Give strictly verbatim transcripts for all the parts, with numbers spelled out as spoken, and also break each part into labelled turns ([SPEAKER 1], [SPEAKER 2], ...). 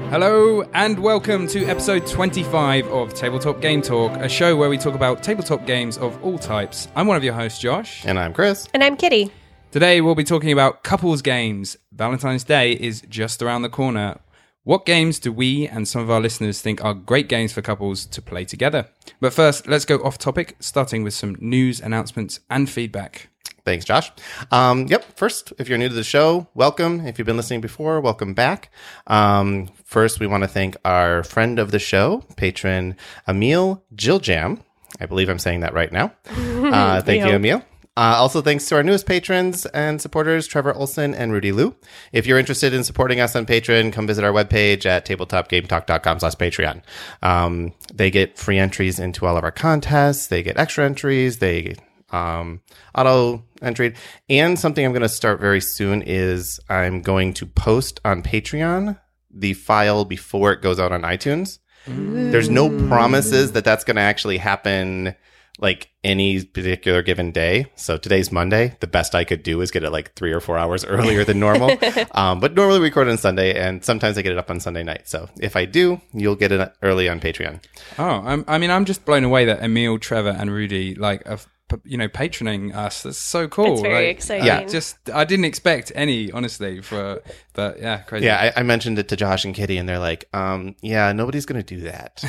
[SPEAKER 1] Hello and welcome to episode twenty-five of Tabletop Game Talk, a show where we talk about tabletop games of all types. I'm one of your hosts, Josh.
[SPEAKER 2] And I'm Chris.
[SPEAKER 3] And I'm Kitty.
[SPEAKER 1] Today we'll be talking about couples games. Valentine's Day is just around the corner. What games do we and some of our listeners think are great games for couples to play together? But first, let's go off topic, starting with some news, announcements, and feedback.
[SPEAKER 2] Thanks, Josh. Um, yep, first, if you're new to the show, welcome. If you've been listening before, welcome back. Um, first, we want to thank our friend of the show, patron Emil Giljam. I believe I'm saying that right now. Uh, thank you, Emil. Uh, also, thanks to our newest patrons and supporters, Trevor Olson and Rudy Liu. If you're interested in supporting us on Patreon, come visit our webpage at tabletopgametalk.com slash Patreon. Um, they get free entries into all of our contests. They get extra entries. They um, auto entry. And something I'm going to start very soon is I'm going to post on Patreon the file before it goes out on iTunes. Ooh. There's no promises that that's going to actually happen like any particular given day. So today's Monday. The best I could do is get it like three or four hours earlier than normal. um, but normally we record on Sunday, and sometimes I get it up on Sunday night. So if I do, you'll get it early on Patreon.
[SPEAKER 1] Oh, I'm, I mean, I'm just blown away that Emil, Trevor, and Rudy like have, you know, patroning us. That's so cool.
[SPEAKER 3] It's very
[SPEAKER 1] like,
[SPEAKER 3] exciting.
[SPEAKER 1] Yeah, just I didn't expect any, honestly. For but yeah, crazy.
[SPEAKER 2] Yeah, I, I mentioned it to Josh and Kitty, and they're like, um, "Yeah, nobody's going to do that."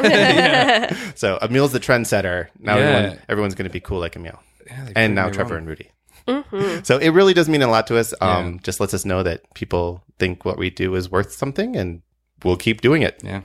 [SPEAKER 1] yeah.
[SPEAKER 2] So Emil's the trendsetter. Now
[SPEAKER 1] Yeah.
[SPEAKER 2] everyone, everyone's going to be cool like Emil,
[SPEAKER 1] Yeah,
[SPEAKER 2] and now Trevor wrong. and Rudy. Mm-hmm. So it really does mean a lot to us. Um,
[SPEAKER 1] Yeah.
[SPEAKER 2] Just lets us know that people think what we do is worth something, and we'll keep doing it.
[SPEAKER 1] Yeah.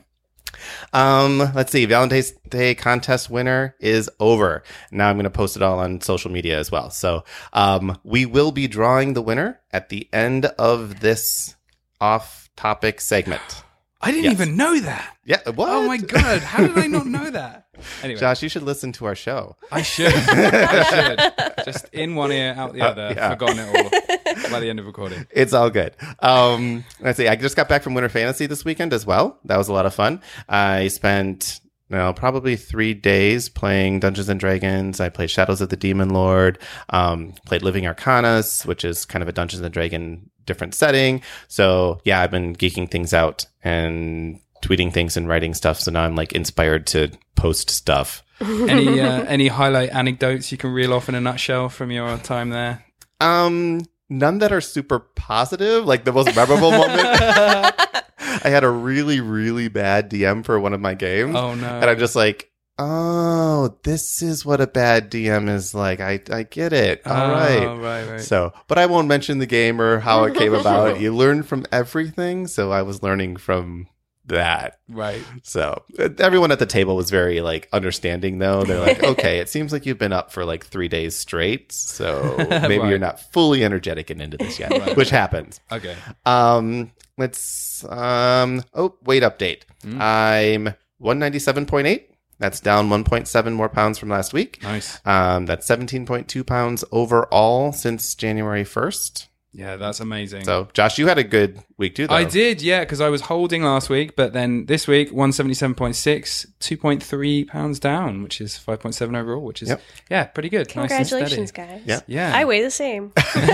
[SPEAKER 2] Um, let's see. Valentine's Day contest winner is over. Now I'm going to post it all on social media as well. So, um, we will be drawing the winner at the end of this off-topic segment.
[SPEAKER 1] I didn't
[SPEAKER 2] Yes.
[SPEAKER 1] even know that.
[SPEAKER 2] Yeah. What?
[SPEAKER 1] Oh my god! How did I not know that? Anyway,
[SPEAKER 2] Josh, you should listen to our show.
[SPEAKER 1] I should. I should. Just in one ear, out the
[SPEAKER 2] Uh,
[SPEAKER 1] other.
[SPEAKER 2] yeah.
[SPEAKER 1] Forgotten it all by the end of recording.
[SPEAKER 2] It's all good. Um, let's see. I just got back from Winter Fantasy this weekend as well. That was a lot of fun. I spent, you know, probably three days playing Dungeons and Dragons. I played Shadows of the Demon Lord, um, played Living Arcanas, which is kind of a Dungeons and Dragon different setting. So yeah, I've been geeking things out and tweeting things and writing stuff. So now I'm like inspired to post stuff.
[SPEAKER 1] Any uh, any highlight anecdotes you can reel off in a nutshell from your time there?
[SPEAKER 2] Um, none that are super positive. Like the most memorable moment. I had a really, really bad D M for one of my games.
[SPEAKER 1] Oh no!
[SPEAKER 2] And I'm just like, oh, this is what a bad D M is like. I, I get it. All
[SPEAKER 1] oh,
[SPEAKER 2] right.
[SPEAKER 1] right, right.
[SPEAKER 2] So, but I won't mention the game or how it came about. You learn from everything. So I was learning from that.
[SPEAKER 1] Right.
[SPEAKER 2] So everyone at the table was very like understanding though. They're like, okay, it seems like you've been up for like three days straight. So maybe
[SPEAKER 1] Right.
[SPEAKER 2] you're not fully energetic and into this yet,
[SPEAKER 1] Right.
[SPEAKER 2] which happens.
[SPEAKER 1] Okay.
[SPEAKER 2] Um, let's, um, oh, weight update.
[SPEAKER 1] Mm.
[SPEAKER 2] I'm one ninety-seven point eight. That's down one point seven more pounds from last week.
[SPEAKER 1] Nice.
[SPEAKER 2] Um, that's seventeen point two pounds overall since January first.
[SPEAKER 1] Yeah, that's amazing.
[SPEAKER 2] So, Josh, you had a good week too, though.
[SPEAKER 1] I did, yeah, because I was holding last week, but then this week, one seventy-seven point six, two point three pounds down, which is five point seven overall, which is,
[SPEAKER 2] Yep.
[SPEAKER 1] yeah, pretty good.
[SPEAKER 3] Congratulations,
[SPEAKER 1] nice and
[SPEAKER 3] guys.
[SPEAKER 2] Yeah.
[SPEAKER 1] Yeah.
[SPEAKER 3] I weigh the same.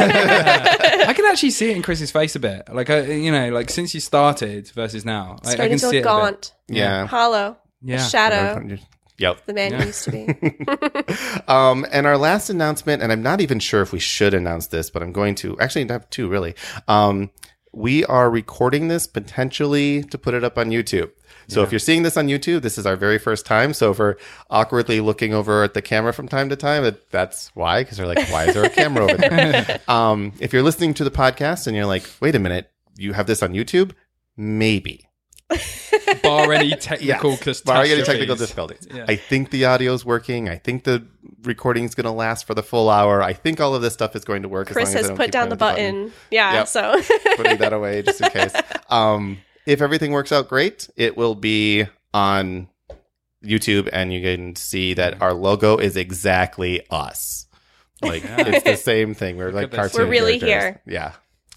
[SPEAKER 1] I can actually see it in Chris's face a bit. Like, I, you know, like since you started versus now, I, I
[SPEAKER 3] Starting
[SPEAKER 1] can
[SPEAKER 3] to
[SPEAKER 1] see
[SPEAKER 3] look
[SPEAKER 1] it a bit.
[SPEAKER 3] gaunt,
[SPEAKER 2] Yeah.
[SPEAKER 3] hollow,
[SPEAKER 1] Yeah.
[SPEAKER 3] a shadow,
[SPEAKER 2] Yep.
[SPEAKER 3] the man
[SPEAKER 1] Yeah.
[SPEAKER 3] used to be.
[SPEAKER 2] Um, and our last announcement, and I'm not even sure if we should announce this, but I'm going to actually not two really. Um, we are recording this potentially to put it up on YouTube. So
[SPEAKER 1] Yeah.
[SPEAKER 2] if you're seeing this on YouTube, this is our very first time. So if we're awkwardly looking over at the camera from time to time, that, that's why, because they're like, why is there a camera over there? um, if you're listening to the podcast and you're like, wait a minute, you have this on YouTube? Maybe.
[SPEAKER 1] Bar any technical
[SPEAKER 2] Yes.
[SPEAKER 1] catastrophes.
[SPEAKER 2] Barring any technical difficulties.
[SPEAKER 1] Yeah.
[SPEAKER 2] I think the audio's working. I think the recording's going to last for the full hour. I think all of this stuff is going to work.
[SPEAKER 3] Chris
[SPEAKER 2] as long as I
[SPEAKER 3] has
[SPEAKER 2] don't
[SPEAKER 3] put
[SPEAKER 2] keep
[SPEAKER 3] down the
[SPEAKER 2] playing
[SPEAKER 3] button. Yeah,
[SPEAKER 2] Yep.
[SPEAKER 3] so.
[SPEAKER 2] Putting that away just in case. Um, if everything works out great, it will be on YouTube, and you can see that our logo is exactly us. Like
[SPEAKER 1] Yeah.
[SPEAKER 2] it's the same thing. We're
[SPEAKER 1] Look
[SPEAKER 2] like
[SPEAKER 1] at this.
[SPEAKER 2] cartoon
[SPEAKER 3] We're really
[SPEAKER 2] characters. Yeah.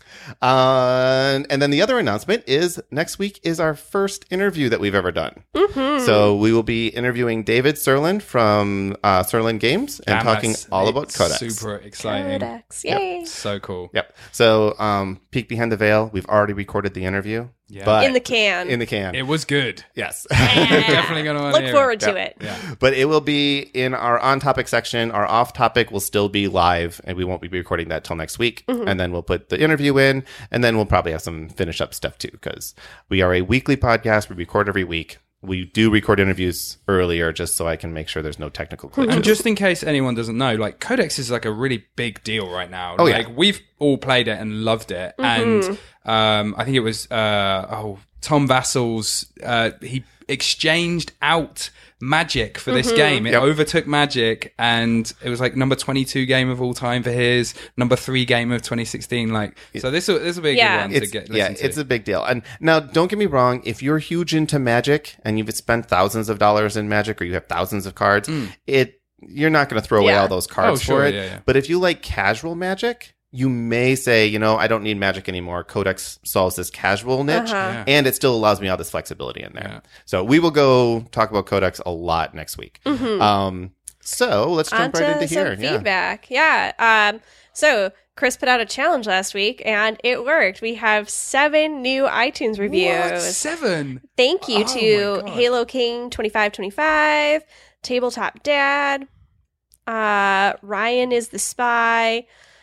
[SPEAKER 2] Uh, and then the other announcement is next week is our first interview that we've ever done.
[SPEAKER 3] Mm-hmm.
[SPEAKER 2] So we will be interviewing David Serlin from uh, Serlin Games and
[SPEAKER 1] Damn,
[SPEAKER 2] talking
[SPEAKER 1] that's-
[SPEAKER 2] all about
[SPEAKER 1] it's
[SPEAKER 2] Codex.
[SPEAKER 1] Super exciting.
[SPEAKER 3] Codex, yay.
[SPEAKER 1] So cool.
[SPEAKER 2] Yep. So um, peek behind the veil. We've already recorded the interview.
[SPEAKER 1] Yeah.
[SPEAKER 2] but
[SPEAKER 3] In the can.
[SPEAKER 2] In the can.
[SPEAKER 1] It was good.
[SPEAKER 2] yes.
[SPEAKER 1] Definitely going to want to
[SPEAKER 3] Look forward to it.
[SPEAKER 1] Yeah.
[SPEAKER 2] But it will be in our on-topic section. Our off-topic will still be live, and we won't be recording that till next week.
[SPEAKER 3] Mm-hmm.
[SPEAKER 2] And then we'll put the interview in, and then we'll probably have some finish-up stuff too, because we are a weekly podcast. We record every week. We do record interviews earlier just so I can make sure there's no technical glitches.
[SPEAKER 1] And just in case anyone doesn't know, like Codex is like a really big deal right now.
[SPEAKER 2] Oh,
[SPEAKER 1] like
[SPEAKER 2] yeah.
[SPEAKER 1] we've all played it and loved it.
[SPEAKER 3] Mm-hmm.
[SPEAKER 1] And um, I think it was uh, oh Tom Vassal's uh, he exchanged out Magic for this
[SPEAKER 3] Mm-hmm.
[SPEAKER 1] game. It
[SPEAKER 2] Yep.
[SPEAKER 1] overtook Magic, and it was like number twenty-two game of all time for his, number three game of twenty sixteen. Like, so this will this will be a
[SPEAKER 3] Yeah.
[SPEAKER 1] good one to
[SPEAKER 2] It's,
[SPEAKER 1] get.
[SPEAKER 2] yeah,
[SPEAKER 1] listen to.
[SPEAKER 2] it's a big deal. And now, don't get me wrong. If you're huge into Magic and you've spent thousands of dollars in Magic, or you have thousands of cards, it you're not going to throw away
[SPEAKER 3] Yeah.
[SPEAKER 2] all those cards
[SPEAKER 1] Oh, sure,
[SPEAKER 2] for it.
[SPEAKER 1] yeah, yeah.
[SPEAKER 2] But if you like casual Magic, you may say, you know, I don't need Magic anymore. Codex solves this casual niche,
[SPEAKER 3] Uh-huh.
[SPEAKER 1] Yeah.
[SPEAKER 2] and it still allows me all this flexibility in there.
[SPEAKER 1] Yeah.
[SPEAKER 2] So we will go talk about Codex a lot next week.
[SPEAKER 3] Mhm.
[SPEAKER 2] Um, so let's jump
[SPEAKER 3] On
[SPEAKER 2] right
[SPEAKER 3] to
[SPEAKER 2] into
[SPEAKER 3] some
[SPEAKER 2] here. Yeah.
[SPEAKER 3] feedback. Yeah. Um, so Chris put out a challenge last week, and it worked. We have seven new iTunes
[SPEAKER 1] What?
[SPEAKER 3] reviews.
[SPEAKER 1] Seven.
[SPEAKER 3] Thank you
[SPEAKER 1] Oh
[SPEAKER 3] to
[SPEAKER 1] my God.
[SPEAKER 3] Halo King twenty-five twenty-five, Tabletop Dad, uh, Ryan is the Spy,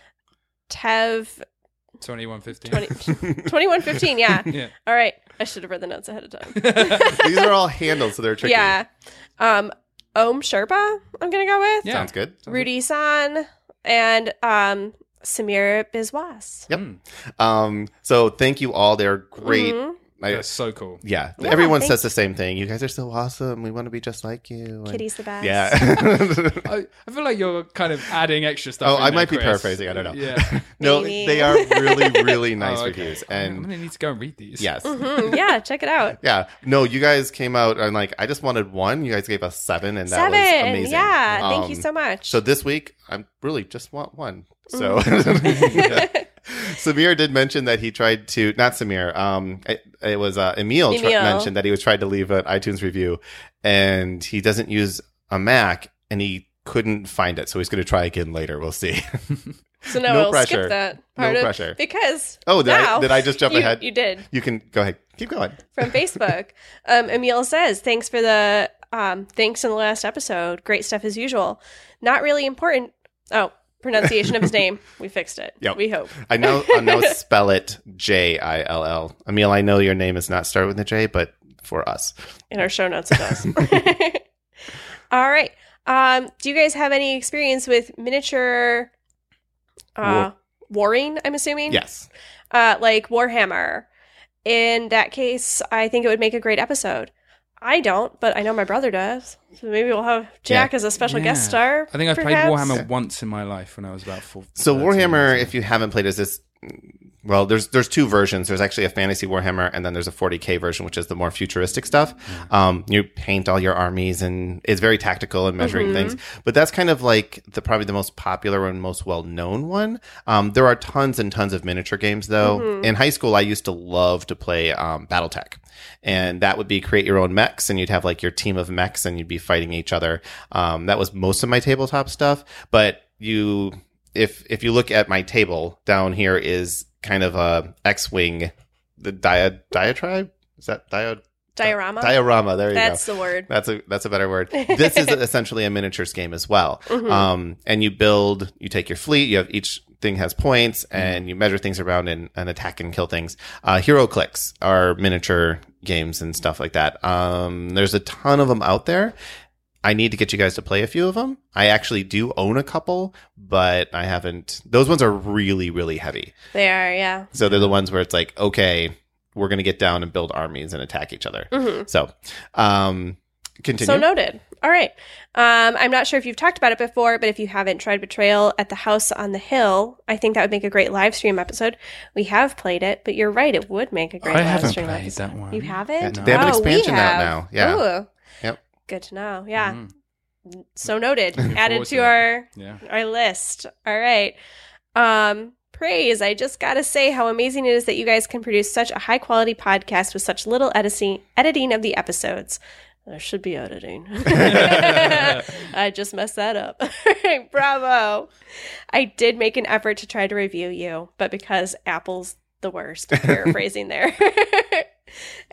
[SPEAKER 3] Tev
[SPEAKER 1] Twenty-one fifteen.
[SPEAKER 3] twenty, twenty-one fifteen. Yeah.
[SPEAKER 1] Yeah.
[SPEAKER 3] All right. I should have read the notes ahead of time.
[SPEAKER 2] These are all handles, so they're tricky.
[SPEAKER 3] Yeah. Um, Om Sherpa, I'm going to go with.
[SPEAKER 1] Yeah.
[SPEAKER 2] Sounds good.
[SPEAKER 3] Rudy San and um, Samir Biswas.
[SPEAKER 2] Yep. Um, so thank you all. They're great.
[SPEAKER 3] Mhm.
[SPEAKER 2] I-
[SPEAKER 1] That's so cool.
[SPEAKER 2] yeah,
[SPEAKER 3] Yeah,
[SPEAKER 2] everyone
[SPEAKER 3] thank-
[SPEAKER 2] says the same thing. You guys are so awesome. We want to be just like you. And-
[SPEAKER 3] Kitty's the best.
[SPEAKER 2] Yeah.
[SPEAKER 1] I, I feel like you're kind of adding extra stuff.
[SPEAKER 2] Oh,
[SPEAKER 1] in
[SPEAKER 2] I
[SPEAKER 1] there,
[SPEAKER 2] might be
[SPEAKER 1] Chris.
[SPEAKER 2] paraphrasing. I don't know.
[SPEAKER 1] Yeah.
[SPEAKER 2] no,
[SPEAKER 3] Maybe.
[SPEAKER 2] they are really, really nice
[SPEAKER 1] Oh, okay.
[SPEAKER 2] reviews.
[SPEAKER 1] I'm
[SPEAKER 2] And
[SPEAKER 1] gonna need to go and read these.
[SPEAKER 2] yes.
[SPEAKER 3] Mhm. Yeah, check it out.
[SPEAKER 2] Yeah. No, you guys came out and like, I just wanted one. You guys gave us seven, and that
[SPEAKER 3] Seven.
[SPEAKER 2] was amazing.
[SPEAKER 3] Yeah. Thank you
[SPEAKER 2] Um,
[SPEAKER 3] so much.
[SPEAKER 2] So this week, I really just want one. So
[SPEAKER 3] Mm-hmm.
[SPEAKER 2] Samir did mention that he tried to, not Samir, um, it, it was uh, Emil, tr-
[SPEAKER 3] Emil.
[SPEAKER 2] mentioned that he was trying to leave an iTunes review, and he doesn't use a Mac, and he couldn't find it. So he's going to try again later. We'll see.
[SPEAKER 3] So no,
[SPEAKER 2] no
[SPEAKER 3] we'll
[SPEAKER 2] pressure.
[SPEAKER 3] skip that
[SPEAKER 2] No
[SPEAKER 3] part of
[SPEAKER 2] pressure.
[SPEAKER 3] because
[SPEAKER 2] Oh, did
[SPEAKER 3] now
[SPEAKER 2] I, did I just jump
[SPEAKER 3] you,
[SPEAKER 2] ahead?
[SPEAKER 3] You did.
[SPEAKER 2] You can go ahead. Keep going.
[SPEAKER 3] From Facebook. um, Emil says, thanks for the um, thanks in the last episode. Great stuff as usual. Not really important. Oh, pronunciation of his name. We fixed it.
[SPEAKER 2] Yep.
[SPEAKER 3] We hope.
[SPEAKER 2] I know. I now spell it J I L L. Emil, I know your name is not started with a J, but for us,
[SPEAKER 3] In our show notes, it does. All right. Um, do you guys have any experience with miniature uh, warring, I'm assuming?
[SPEAKER 2] yes.
[SPEAKER 3] Uh, like Warhammer. In that case, I think it would make a great episode. I don't, but I know my brother does. So maybe we'll have Jack as a special guest
[SPEAKER 1] Yeah.
[SPEAKER 3] star.
[SPEAKER 1] I think I played
[SPEAKER 3] perhaps?
[SPEAKER 1] Warhammer
[SPEAKER 2] Yeah.
[SPEAKER 1] once in my life when I was about four.
[SPEAKER 2] So
[SPEAKER 1] thirteen
[SPEAKER 2] Warhammer,
[SPEAKER 1] years
[SPEAKER 2] if you haven't played, is this? Well, there's there's two versions. There's actually a fantasy Warhammer, and then there's a forty K version, which is the more futuristic stuff. Um, you paint all your armies, and it's very tactical and measuring things. But that's kind of like the probably the most popular and most well known one. Um, there are tons and tons of miniature games, though. In high school, I used to love to play um, BattleTech, and that would be create your own mechs, and you'd have like your team of mechs, and you'd be fighting each other. Um, that was most of my tabletop stuff, but you. If if you look at my table down here is kind of a X-wing, the dia, diatribe is that dia,
[SPEAKER 3] Diorama?
[SPEAKER 2] diorama. There you
[SPEAKER 3] That's
[SPEAKER 2] go.
[SPEAKER 3] the word.
[SPEAKER 2] That's a that's a better word. This is essentially a miniatures game as well. Um, and you build, you take your fleet. You have each thing has points, and you measure things around and, and attack and kill things. Uh, Hero Clicks are miniature games and stuff like that. Um, there's a ton of them out there. I need to get you guys to play a few of them. I actually do own a couple, but I haven't. Those ones are really, really heavy.
[SPEAKER 3] They are, yeah.
[SPEAKER 2] So they're the ones where it's like, okay, we're going to get down and build armies and attack each other.
[SPEAKER 3] Mhm.
[SPEAKER 2] So, um, continue.
[SPEAKER 3] So noted. All right. Um, I'm not sure if you've talked about it before, but if you haven't tried Betrayal at the House on the Hill, I think that would make a great live stream episode. We have played it, but you're right, it would make a great
[SPEAKER 1] I
[SPEAKER 3] live
[SPEAKER 1] haven't
[SPEAKER 3] stream
[SPEAKER 1] played
[SPEAKER 3] episode.
[SPEAKER 1] that one.
[SPEAKER 3] You haven't?
[SPEAKER 2] Yeah, they have an
[SPEAKER 3] Oh, we
[SPEAKER 2] expansion out
[SPEAKER 3] have.
[SPEAKER 2] now. Yeah.
[SPEAKER 3] Ooh.
[SPEAKER 2] Yep.
[SPEAKER 3] Good to know. Yeah.
[SPEAKER 1] Mm.
[SPEAKER 3] So noted.
[SPEAKER 1] Looking
[SPEAKER 3] Added
[SPEAKER 1] forward
[SPEAKER 3] to
[SPEAKER 1] to it.
[SPEAKER 3] our
[SPEAKER 1] Yeah.
[SPEAKER 3] our list. All right. Um, praise. I just got to say how amazing it is that you guys can produce such a high quality podcast with such little editing editing of the episodes. There should be editing. I just messed that up. Bravo. I did make an effort to try to review you, but because Apple's the worst, paraphrasing there.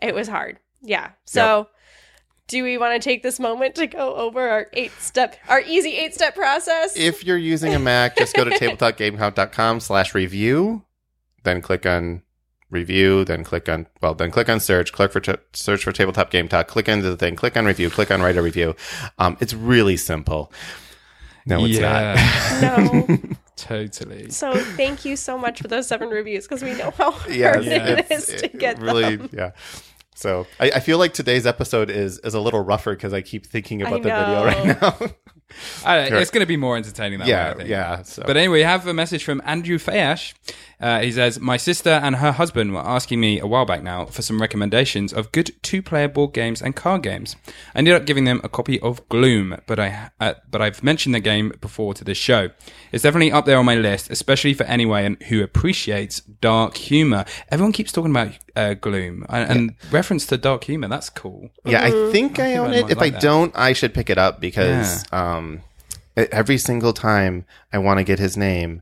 [SPEAKER 3] It was hard. Yeah. So do we want to take this moment to go over our eight step, our easy eight step process?
[SPEAKER 2] If you're using a Mac, just go to tabletopgamecom.com slash review, then click on review, then click on, well, then click on search, click for, t- search for Tabletop Game Talk, click into the thing, click on review, click on write a review. Um, it's really simple. No, it's
[SPEAKER 1] yeah.
[SPEAKER 2] not.
[SPEAKER 3] No.
[SPEAKER 1] Totally.
[SPEAKER 3] So thank you so much for those seven reviews because we know how hard
[SPEAKER 2] Yes,
[SPEAKER 1] Yeah.
[SPEAKER 3] it
[SPEAKER 2] it's-
[SPEAKER 3] is to
[SPEAKER 2] it
[SPEAKER 3] get
[SPEAKER 2] really,
[SPEAKER 3] them.
[SPEAKER 2] yeah. So I, I feel like today's episode is is a little rougher because I keep thinking
[SPEAKER 3] I
[SPEAKER 2] about the video
[SPEAKER 3] know.
[SPEAKER 2] right now.
[SPEAKER 1] I don't know, it's going to be more entertaining that way, I
[SPEAKER 2] yeah,
[SPEAKER 1] think.
[SPEAKER 2] yeah. So.
[SPEAKER 1] But anyway, we have a message from Andrew Fayash. Uh, he says, my sister and her husband were asking me a while back now for some recommendations of good two-player board games and card games. I ended up giving them a copy of Gloom, but, I, uh, but I've mentioned the game before to this show. It's definitely up there on my list, especially for anyone who appreciates dark humor. Everyone keeps talking about uh, Gloom and, and yeah. reference to dark humor. That's cool.
[SPEAKER 2] Yeah, I think I,
[SPEAKER 1] I
[SPEAKER 2] own
[SPEAKER 1] think I
[SPEAKER 2] it. If
[SPEAKER 1] like
[SPEAKER 2] I
[SPEAKER 1] that.
[SPEAKER 2] don't, I should pick it up because
[SPEAKER 1] Yeah.
[SPEAKER 2] um, every single time I want to get his name.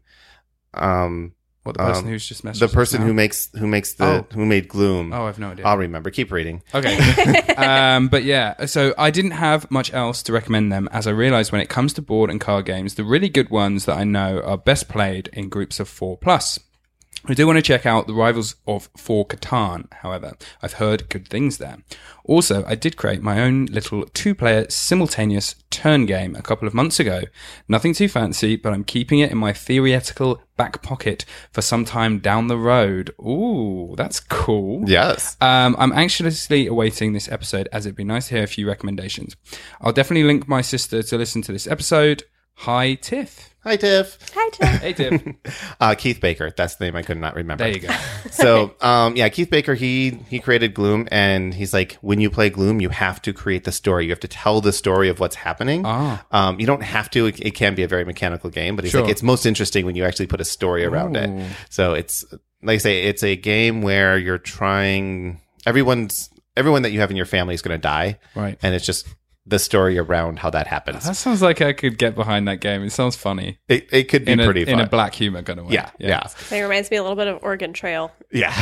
[SPEAKER 2] Um,
[SPEAKER 1] What, the person
[SPEAKER 2] um,
[SPEAKER 1] who's just messaged
[SPEAKER 2] the
[SPEAKER 1] us
[SPEAKER 2] person
[SPEAKER 1] now?
[SPEAKER 2] who makes who makes the
[SPEAKER 1] Oh.
[SPEAKER 2] who made Gloom.
[SPEAKER 1] Oh, I've no idea.
[SPEAKER 2] I'll remember. Keep reading.
[SPEAKER 1] Okay. um, but yeah, so I didn't have much else to recommend them as I realized when it comes to board and card games, the really good ones that I know are best played in groups of four plus. I do want to check out the Rivals of Four Catan, however. I've heard good things there. Also, I did create my own little two-player simultaneous turn game a couple of months ago. Nothing too fancy, but I'm keeping it in my theoretical back pocket for some time down the road. Ooh, that's cool.
[SPEAKER 2] Yes.
[SPEAKER 1] Um, I'm anxiously awaiting this episode as it'd be nice to hear a few recommendations. I'll definitely link my sister to listen to this episode. Hi, Tiff.
[SPEAKER 2] Hi, Tiff.
[SPEAKER 3] Hi, Tim.
[SPEAKER 1] Hey, Tiff.
[SPEAKER 2] Uh, Keith Baker. That's the name I could not remember.
[SPEAKER 1] There you go.
[SPEAKER 2] So, um, yeah, Keith Baker, he, he created Gloom, and he's like, when you play Gloom, you have to create the story. You have to tell the story of what's happening.
[SPEAKER 1] Ah.
[SPEAKER 2] Um, you don't have to. It, it can be a very mechanical game, but he's
[SPEAKER 1] Sure.
[SPEAKER 2] like, it's most interesting when you actually put a story around
[SPEAKER 1] Ooh.
[SPEAKER 2] it. So it's, like I say, it's a game where you're trying, everyone's, everyone that you have in your family is going to die.
[SPEAKER 1] Right.
[SPEAKER 2] And it's just the story around how that happens.
[SPEAKER 1] That sounds like I could get behind that game. It sounds funny.
[SPEAKER 2] It, it could be
[SPEAKER 1] In a,
[SPEAKER 2] pretty fun.
[SPEAKER 1] in a black humor kind of way.
[SPEAKER 2] yeah, yeah.
[SPEAKER 3] It reminds me a little bit of Oregon Trail.
[SPEAKER 2] Yeah.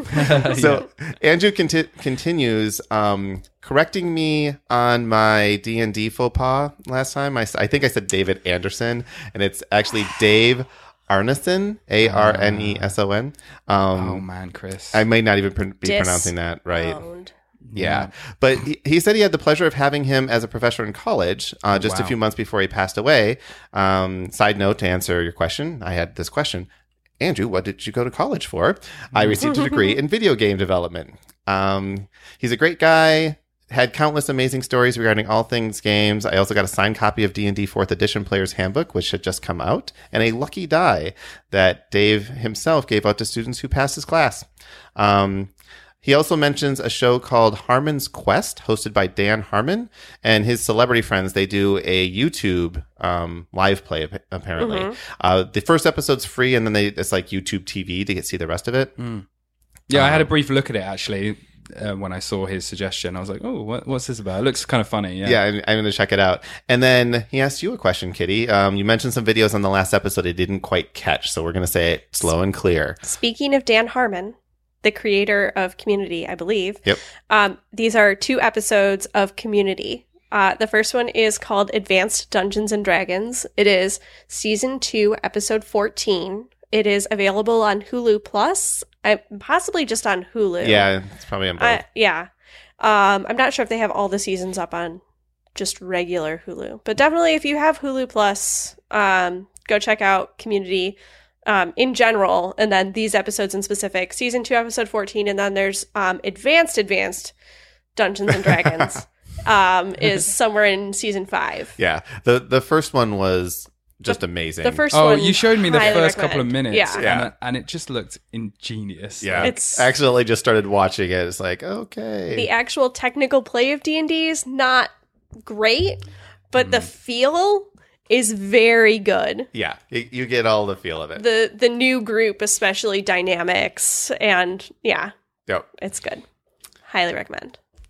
[SPEAKER 2] So Andrew conti- continues um, correcting me on my D and D faux pas last time. I, s- I think I said David Anderson, and it's actually Dave Arneson, A R N E S O N. Um,
[SPEAKER 1] Oh, man, Chris.
[SPEAKER 2] I may not even pr- be
[SPEAKER 3] Dis-
[SPEAKER 2] pronouncing that right.
[SPEAKER 3] Owned.
[SPEAKER 2] Yeah. But he, he said he had the pleasure of having him as a professor in college uh, just a
[SPEAKER 1] Wow.
[SPEAKER 2] few months before he passed away. Um, side note, to answer your question, I had this question. Andrew, what did you go to college for? I received a degree in video game development. Um, he's a great guy, had countless amazing stories regarding all things games. I also got a signed copy of D and D fourth Edition Player's Handbook, which had just come out, and a lucky die that Dave himself gave out to students who passed his class. Um, He also mentions a show called Harmon's Quest, hosted by Dan Harmon and his celebrity friends. They do a YouTube um, live play, ap- apparently.
[SPEAKER 3] Mhm.
[SPEAKER 2] Uh, the first episode's free, and then they it's like YouTube T V to get see the rest of it.
[SPEAKER 1] yeah, I had a
[SPEAKER 2] Um,
[SPEAKER 1] brief look at it, actually, uh, when I saw his suggestion. I was like, oh, what, what's this about? It looks kind of funny. Yeah.
[SPEAKER 2] Yeah, I'm, I'm going to check it out. And then he asked you a question, Kitty. Um, you mentioned some videos on the last episode I didn't quite catch, so we're going to say it slow and clear.
[SPEAKER 3] Speaking of Dan Harmon, the creator of Community, I believe.
[SPEAKER 2] Yep.
[SPEAKER 3] Um, these are two episodes of Community. Uh, the first one is called Advanced Dungeons and Dragons. It is season two, episode fourteen. It is available on Hulu Plus, I, possibly just on Hulu.
[SPEAKER 2] Yeah, it's probably on both.
[SPEAKER 3] Uh, yeah. Um, I'm not sure if they have all the seasons up on just regular Hulu, but definitely if you have Hulu Plus, um, go check out Community. Um, in general, and then these episodes in specific, season two, episode fourteen, and then there's um, advanced, advanced Dungeons and Dragons um, is somewhere in season five.
[SPEAKER 2] Yeah, the the first one was just amazing.
[SPEAKER 3] The first
[SPEAKER 1] Oh,
[SPEAKER 3] one,
[SPEAKER 1] you showed me the
[SPEAKER 3] highly
[SPEAKER 1] first couple of
[SPEAKER 3] recommend.
[SPEAKER 1] minutes.
[SPEAKER 3] Yeah.
[SPEAKER 2] Yeah.
[SPEAKER 1] And, and it just looked ingenious.
[SPEAKER 2] Yeah,
[SPEAKER 1] Like,
[SPEAKER 3] It's-
[SPEAKER 2] I accidentally just started watching it. It's like, okay.
[SPEAKER 3] The actual technical play of D and D is not great, but
[SPEAKER 2] Mm.
[SPEAKER 3] the feel is very good.
[SPEAKER 2] yeah, you, you get all the feel of it.
[SPEAKER 3] The the new group, especially dynamics, and yeah,
[SPEAKER 2] Yep.
[SPEAKER 3] it's good. Highly recommend.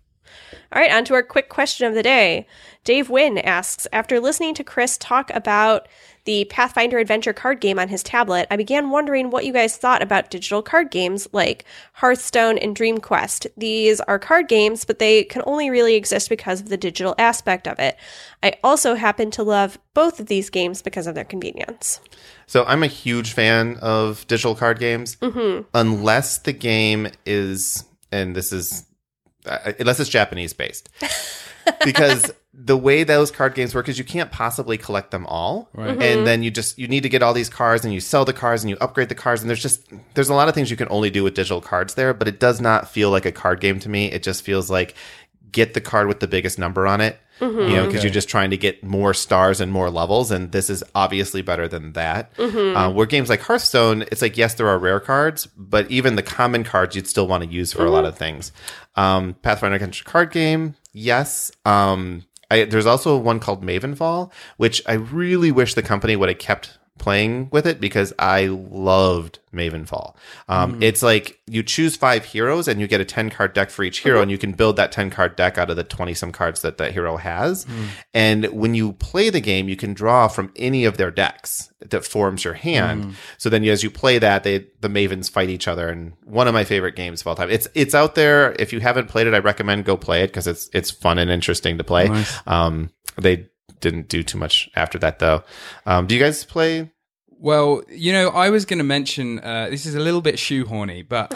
[SPEAKER 3] All right, on to our quick question of the day. Dave Wynn asks, after listening to Chris talk about the Pathfinder Adventure card game on his tablet, I began wondering what you guys thought about digital card games like Hearthstone and Dream Quest. These are card games, but they can only really exist because of the digital aspect of it. I also happen to love both of these games because of their convenience.
[SPEAKER 2] So I'm a huge fan of digital card games, mm-hmm. unless the game is, and this is, uh, unless it's Japanese based. Because the way those card games work is you can't possibly collect them all.
[SPEAKER 1] Right.
[SPEAKER 3] Mm-hmm.
[SPEAKER 2] And then you just, you need to get all these cards and you sell the cards and you upgrade the cards. And there's just, there's a lot of things you can only do with digital cards there, but it does not feel like a card game to me. It just feels like get the card with the biggest number on it, mm-hmm. you know, because
[SPEAKER 1] Okay.
[SPEAKER 2] you're just trying to get more stars and more levels. And this is obviously better than that. Mm-hmm. Uh, where games like Hearthstone, it's like, yes, there are rare cards, but even the common cards you'd still want to use for mm-hmm. a lot of things. Um, Pathfinder Adventure card game, yes. Um, I, there's also one called Mavenfall, which I really wish the company would have kept playing with it because I loved Mavenfall. Um, mm. It's like you choose five heroes and you get a ten card deck for each hero, mm-hmm. and you can build that ten card deck out of the twenty some cards that that hero has. Mm. And when you play the game, you can draw from any of their decks that forms your hand. Mm. So then as you play that, they the Mavens fight each other. And one of my favorite games of all time. It's it's out there. If you haven't played it, I recommend go play it because it's it's fun and interesting to play.
[SPEAKER 1] Nice.
[SPEAKER 2] Um, they didn't do too much after that though. Um, do you guys play?
[SPEAKER 1] Well, you know, I was going to mention, uh, this is a little bit shoehorny, but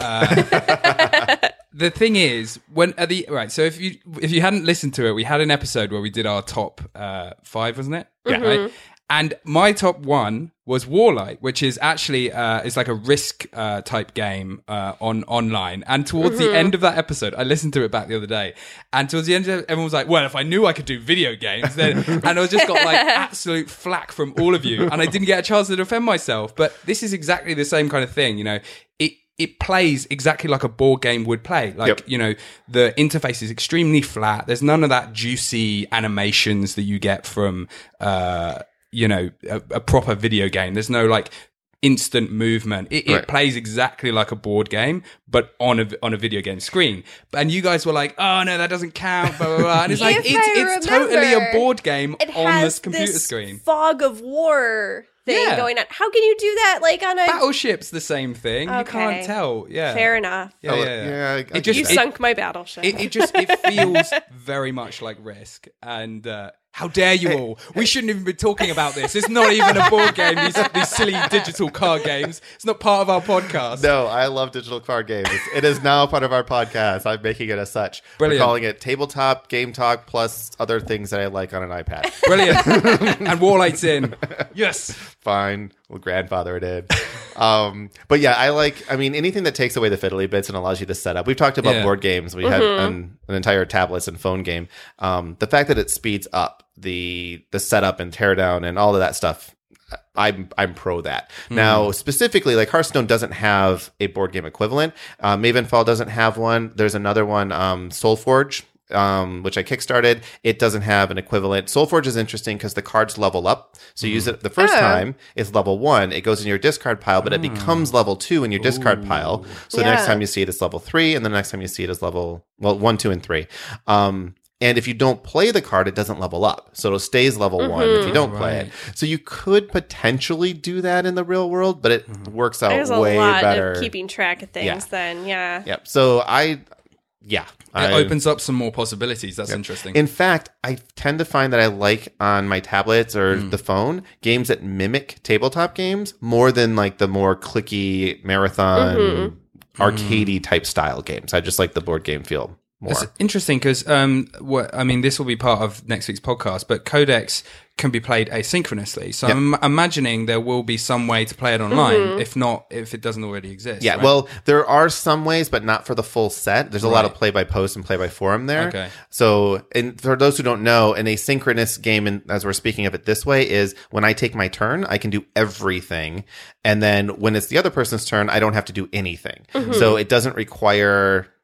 [SPEAKER 1] uh, the thing is, when at the right, so if you if you hadn't listened to it, we had an episode where we did our top uh, five, wasn't it?
[SPEAKER 2] Yeah.
[SPEAKER 1] Mm-hmm. Right? And my top one was Warlight, which is actually uh, it's like a Risk uh, type game uh, on online. And towards mm-hmm. the end of that episode, I listened to it back the other day, and towards the end, of it, everyone was like, "Well, if I knew I could do video games, then," and I just got like absolute flack from all of you, and I didn't get a chance to defend myself. But this is exactly the same kind of thing, you know. It it plays exactly like a board game would play. Like,
[SPEAKER 2] yep.
[SPEAKER 1] you know, the interface is extremely flat. There's none of that juicy animations that you get from. Uh, you know, a, a proper video game. There's no like instant movement. It, it
[SPEAKER 2] right.
[SPEAKER 1] plays exactly like a board game, but on a on a video game screen. And you guys were like, "Oh no, that doesn't count." Blah blah blah. And it's like
[SPEAKER 3] If
[SPEAKER 1] it's
[SPEAKER 3] I
[SPEAKER 1] it's totally a
[SPEAKER 3] remember,
[SPEAKER 1] board game
[SPEAKER 3] it
[SPEAKER 1] on
[SPEAKER 3] has
[SPEAKER 1] this computer
[SPEAKER 3] this
[SPEAKER 1] screen.
[SPEAKER 3] Fog of War thing
[SPEAKER 1] Yeah.
[SPEAKER 3] going on. How can you do that? Like on a
[SPEAKER 1] Battleship's the same thing. You
[SPEAKER 3] Okay.
[SPEAKER 1] can't tell. Yeah,
[SPEAKER 3] fair enough.
[SPEAKER 1] Yeah,
[SPEAKER 2] Oh,
[SPEAKER 1] yeah, yeah.
[SPEAKER 2] yeah, I- I
[SPEAKER 1] it
[SPEAKER 2] get
[SPEAKER 1] just
[SPEAKER 3] You
[SPEAKER 2] that.
[SPEAKER 1] it,
[SPEAKER 3] sunk my battleship.
[SPEAKER 1] it, it just it feels very much like Risk. And uh, how dare you all? We shouldn't even be talking about this. It's not even a board game. These these silly digital card games. It's not part of our podcast.
[SPEAKER 2] No, I love digital card games. It is now part of our podcast. I'm making it as such.
[SPEAKER 1] Brilliant.
[SPEAKER 2] We're calling it Tabletop Game Talk plus other things that I like on an iPad.
[SPEAKER 1] Brilliant. And Warlight's in. Yes.
[SPEAKER 2] Fine. We'll grandfather it in. Um, but yeah, I like, I mean, anything that takes away the fiddly bits and allows you to set up. We've talked about
[SPEAKER 1] Yeah.
[SPEAKER 2] board games. We had an, an entire tablets and phone game. Um, the fact that it speeds up the the setup and teardown and all of that stuff, I'm I'm pro that.
[SPEAKER 1] Mm-hmm.
[SPEAKER 2] Now, specifically, like Hearthstone doesn't have a board game equivalent. Uh, Mavenfall doesn't have one. There's another one, um, Soulforge, um, which I kickstarted. It doesn't have an equivalent. Soulforge is interesting because the cards level up. So you use it the first
[SPEAKER 3] Oh.
[SPEAKER 2] time, it's level one. It goes in your discard pile, but it becomes level two in your discard pile. So the next
[SPEAKER 3] Yeah.
[SPEAKER 2] time you see it, it's level three. And the next time you see it is level, well, one, two, and three. Um, And if you don't play the card, it doesn't level up. So it stays level one if you don't play
[SPEAKER 1] Right.
[SPEAKER 2] it. So you could potentially do that in the real world, but it works out
[SPEAKER 3] There's a
[SPEAKER 2] way
[SPEAKER 3] lot
[SPEAKER 2] better.
[SPEAKER 3] of keeping track of things
[SPEAKER 2] Yeah.
[SPEAKER 3] then, yeah.
[SPEAKER 2] Yep. So I, yeah.
[SPEAKER 1] It
[SPEAKER 2] I,
[SPEAKER 1] opens up some more possibilities. That's interesting.
[SPEAKER 2] In fact, I tend to find that I like on my tablets or
[SPEAKER 1] Hmm.
[SPEAKER 2] the phone games that mimic tabletop games more than like the more clicky marathon,
[SPEAKER 3] Mm-hmm.
[SPEAKER 2] arcadey type style games. I just like the board game feel more.
[SPEAKER 1] It's interesting because, um, what I mean, this will be part of next week's podcast, but Codex can be played asynchronously. So
[SPEAKER 2] Yep.
[SPEAKER 1] I'm imagining there will be some way to play it online,
[SPEAKER 3] Mm-hmm.
[SPEAKER 1] if not, if it doesn't already exist.
[SPEAKER 2] Yeah,
[SPEAKER 1] right?
[SPEAKER 2] well, there are some ways, but not for the full set. There's a lot of
[SPEAKER 1] Right.
[SPEAKER 2] play by post and play by forum there.
[SPEAKER 1] Okay.
[SPEAKER 2] So, and for those who don't know, an asynchronous game, and as we're speaking of it this way, is when I take my turn, I can do everything. And then when it's the other person's turn, I don't have to do anything. So it doesn't require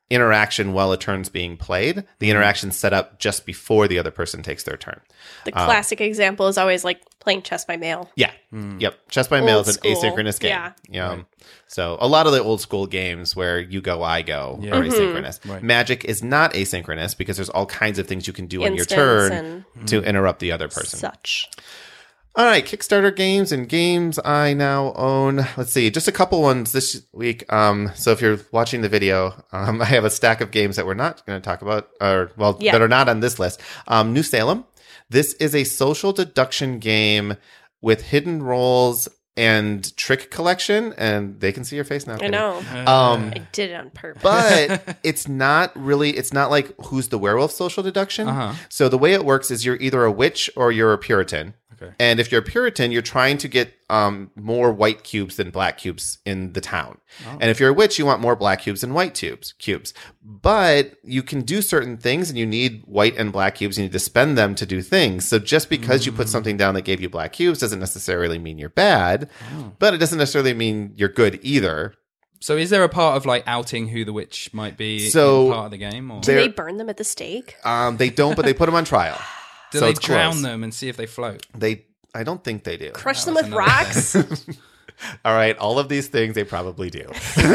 [SPEAKER 2] interaction while a turn's being played. The interaction's set up just before the other person takes their turn.
[SPEAKER 3] The classic um, example is always like playing chess by mail.
[SPEAKER 2] Yeah. Mm. Yep. Chess by mail is an
[SPEAKER 3] school.
[SPEAKER 2] asynchronous game.
[SPEAKER 3] Yeah.
[SPEAKER 2] You know?
[SPEAKER 1] Right.
[SPEAKER 2] So a lot of the old school games where you go, I go
[SPEAKER 1] Yeah.
[SPEAKER 2] are
[SPEAKER 3] Mm-hmm.
[SPEAKER 2] asynchronous.
[SPEAKER 1] Right.
[SPEAKER 2] Magic is not asynchronous because there's all kinds of things you can do on your
[SPEAKER 3] Instants
[SPEAKER 2] turn
[SPEAKER 3] and
[SPEAKER 2] to interrupt the other person.
[SPEAKER 3] such.
[SPEAKER 2] All right, Kickstarter games and games I now own. Let's see, just a couple ones this week. Um, so if you're watching the video, um, I have a stack of games that we're not going to talk about, or well,
[SPEAKER 3] Yeah.
[SPEAKER 2] that are not on this list. Um, New Salem. This is a social deduction game with hidden roles and trick collection, and they can see your face now.
[SPEAKER 3] I
[SPEAKER 2] Kenny.
[SPEAKER 3] know.
[SPEAKER 2] Um,
[SPEAKER 3] I did it on purpose.
[SPEAKER 2] but it's not really, it's not like Who's the Werewolf social deduction.
[SPEAKER 1] Uh-huh.
[SPEAKER 2] So the way it works is you're either a witch or you're a Puritan.
[SPEAKER 1] Okay.
[SPEAKER 2] And if you're a Puritan, you're trying to get um, more white cubes than black cubes in the town.
[SPEAKER 1] Oh.
[SPEAKER 2] And if you're a witch, you want more black cubes than white cubes. Cubes, but you can do certain things, and you need white and black cubes. You need to spend them to do things. So just because mm. you put something down that gave you black cubes doesn't necessarily mean you're bad, oh. but it doesn't necessarily mean you're good either.
[SPEAKER 1] So is there a part of like outing who the witch might be
[SPEAKER 2] so
[SPEAKER 1] in part of the game? Or?
[SPEAKER 3] Do they burn them at the stake?
[SPEAKER 2] Um, they don't, but they put them on trial.
[SPEAKER 1] Do
[SPEAKER 2] so
[SPEAKER 1] they
[SPEAKER 2] it's
[SPEAKER 1] drown
[SPEAKER 2] close.
[SPEAKER 1] them and see if they float?
[SPEAKER 2] They, I don't think they do.
[SPEAKER 3] Crush
[SPEAKER 1] That
[SPEAKER 3] them
[SPEAKER 1] was
[SPEAKER 3] with
[SPEAKER 1] another
[SPEAKER 3] rocks?
[SPEAKER 2] All right, all of these things they probably do.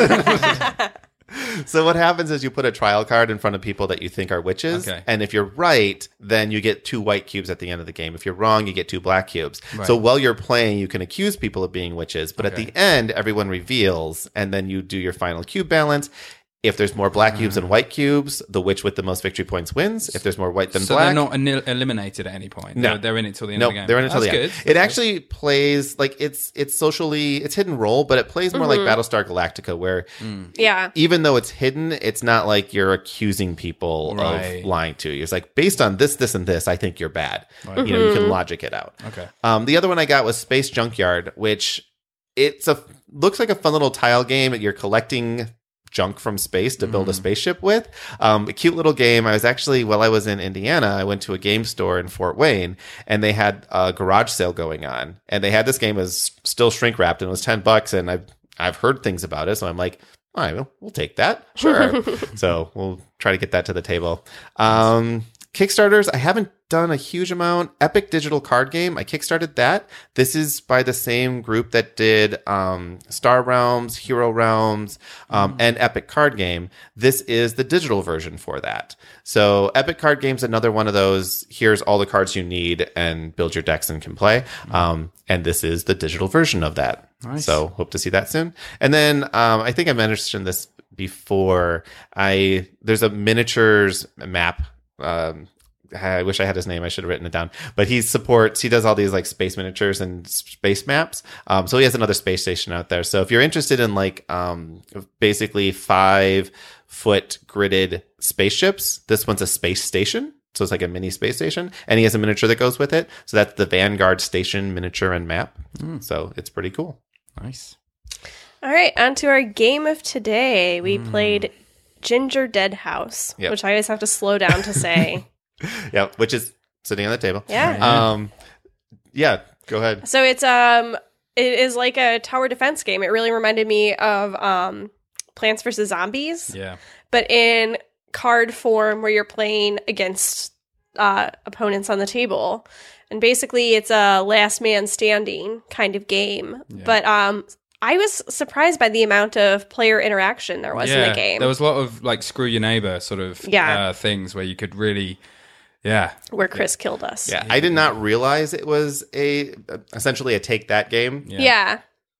[SPEAKER 2] So what happens is you put a trial card in front of people that you think are witches,
[SPEAKER 1] Okay.
[SPEAKER 2] and if you're right, then you get two white cubes at the end of the game. If you're wrong, you get two black cubes.
[SPEAKER 1] Right.
[SPEAKER 2] So while you're playing, you can accuse people of being witches, but
[SPEAKER 1] Okay.
[SPEAKER 2] at the end, everyone reveals, and then you do your final cube balance. If there's more black cubes than white cubes, the witch with the most victory points wins. If there's more white than
[SPEAKER 1] So
[SPEAKER 2] black,
[SPEAKER 1] they're not anil- eliminated at any point.
[SPEAKER 2] No.
[SPEAKER 1] They're, they're in it till the end
[SPEAKER 2] no,
[SPEAKER 1] of the game.
[SPEAKER 2] they're in it till
[SPEAKER 1] That's
[SPEAKER 2] the end.
[SPEAKER 1] good.
[SPEAKER 2] It
[SPEAKER 1] That's
[SPEAKER 2] actually plays like it's it's socially it's hidden role, but it plays more
[SPEAKER 3] Mm-hmm.
[SPEAKER 2] like Battlestar Galactica, where
[SPEAKER 3] Yeah.
[SPEAKER 2] even though it's hidden, it's not like you're accusing people
[SPEAKER 1] Right.
[SPEAKER 2] of lying to you. It's like based on this, this, and this, I think you're bad.
[SPEAKER 1] Right.
[SPEAKER 2] You know, you can logic it out.
[SPEAKER 1] Okay.
[SPEAKER 2] Um, the other one I got was Space Junkyard, which it's a looks like a fun little tile game. You're collecting junk from space to build a spaceship with. Um, a cute little game. I was actually, while I was in Indiana, I went to a game store in Fort Wayne, and they had a garage sale going on, and they had this game as still shrink wrapped, and it was ten bucks, and I've I've heard things about it, so I'm like, all right, we'll, we'll take that, sure. So we'll try to get that to the table. Um, Kickstarters, I haven't done a huge amount. Epic Digital Card Game, I kickstarted that. This is by the same group that did um, Star Realms, Hero Realms, um, mm. and Epic Card Game. This is the digital version for that. So Epic Card Game's another one of those, here's all the cards you need and build your decks and can play. Mm. Um, and this is the digital version of that.
[SPEAKER 1] Nice.
[SPEAKER 2] So hope to see that soon. And then um, I think I mentioned this before. I There's a miniatures map. Um, I wish I had his name. I should have written it down. But he supports, he does all these like space miniatures and space maps. Um, so he has another space station out there. So if you're interested in like um, basically five foot gridded spaceships, this one's a space station. So it's like a mini space station. And he has a miniature that goes with it. So that's the Vanguard Station miniature and map. Mm. So it's pretty cool.
[SPEAKER 1] Nice.
[SPEAKER 3] All right, on to our game of today. We mm. played Ginger Dead House,
[SPEAKER 2] yep.
[SPEAKER 3] which I always have to slow down to say.
[SPEAKER 2] Yeah, which is sitting on the table.
[SPEAKER 3] Yeah.
[SPEAKER 2] Um, yeah, go ahead.
[SPEAKER 3] So it's um, it is like a tower defense game. It really reminded me of um, Plants versus Zombies.
[SPEAKER 1] Yeah.
[SPEAKER 3] But in card form, where you're playing against uh, opponents on the table, and basically it's a last man standing kind of game.
[SPEAKER 1] Yeah.
[SPEAKER 3] But um. I was surprised by the amount of player interaction there was
[SPEAKER 1] yeah,
[SPEAKER 3] in the game.
[SPEAKER 1] There was a lot of like screw your neighbor sort of
[SPEAKER 3] yeah.
[SPEAKER 1] uh, things where you could really, yeah.
[SPEAKER 3] Where Chris yeah. killed us.
[SPEAKER 2] Yeah, I did not realize it was a essentially a take that game.
[SPEAKER 1] Yeah.
[SPEAKER 3] yeah.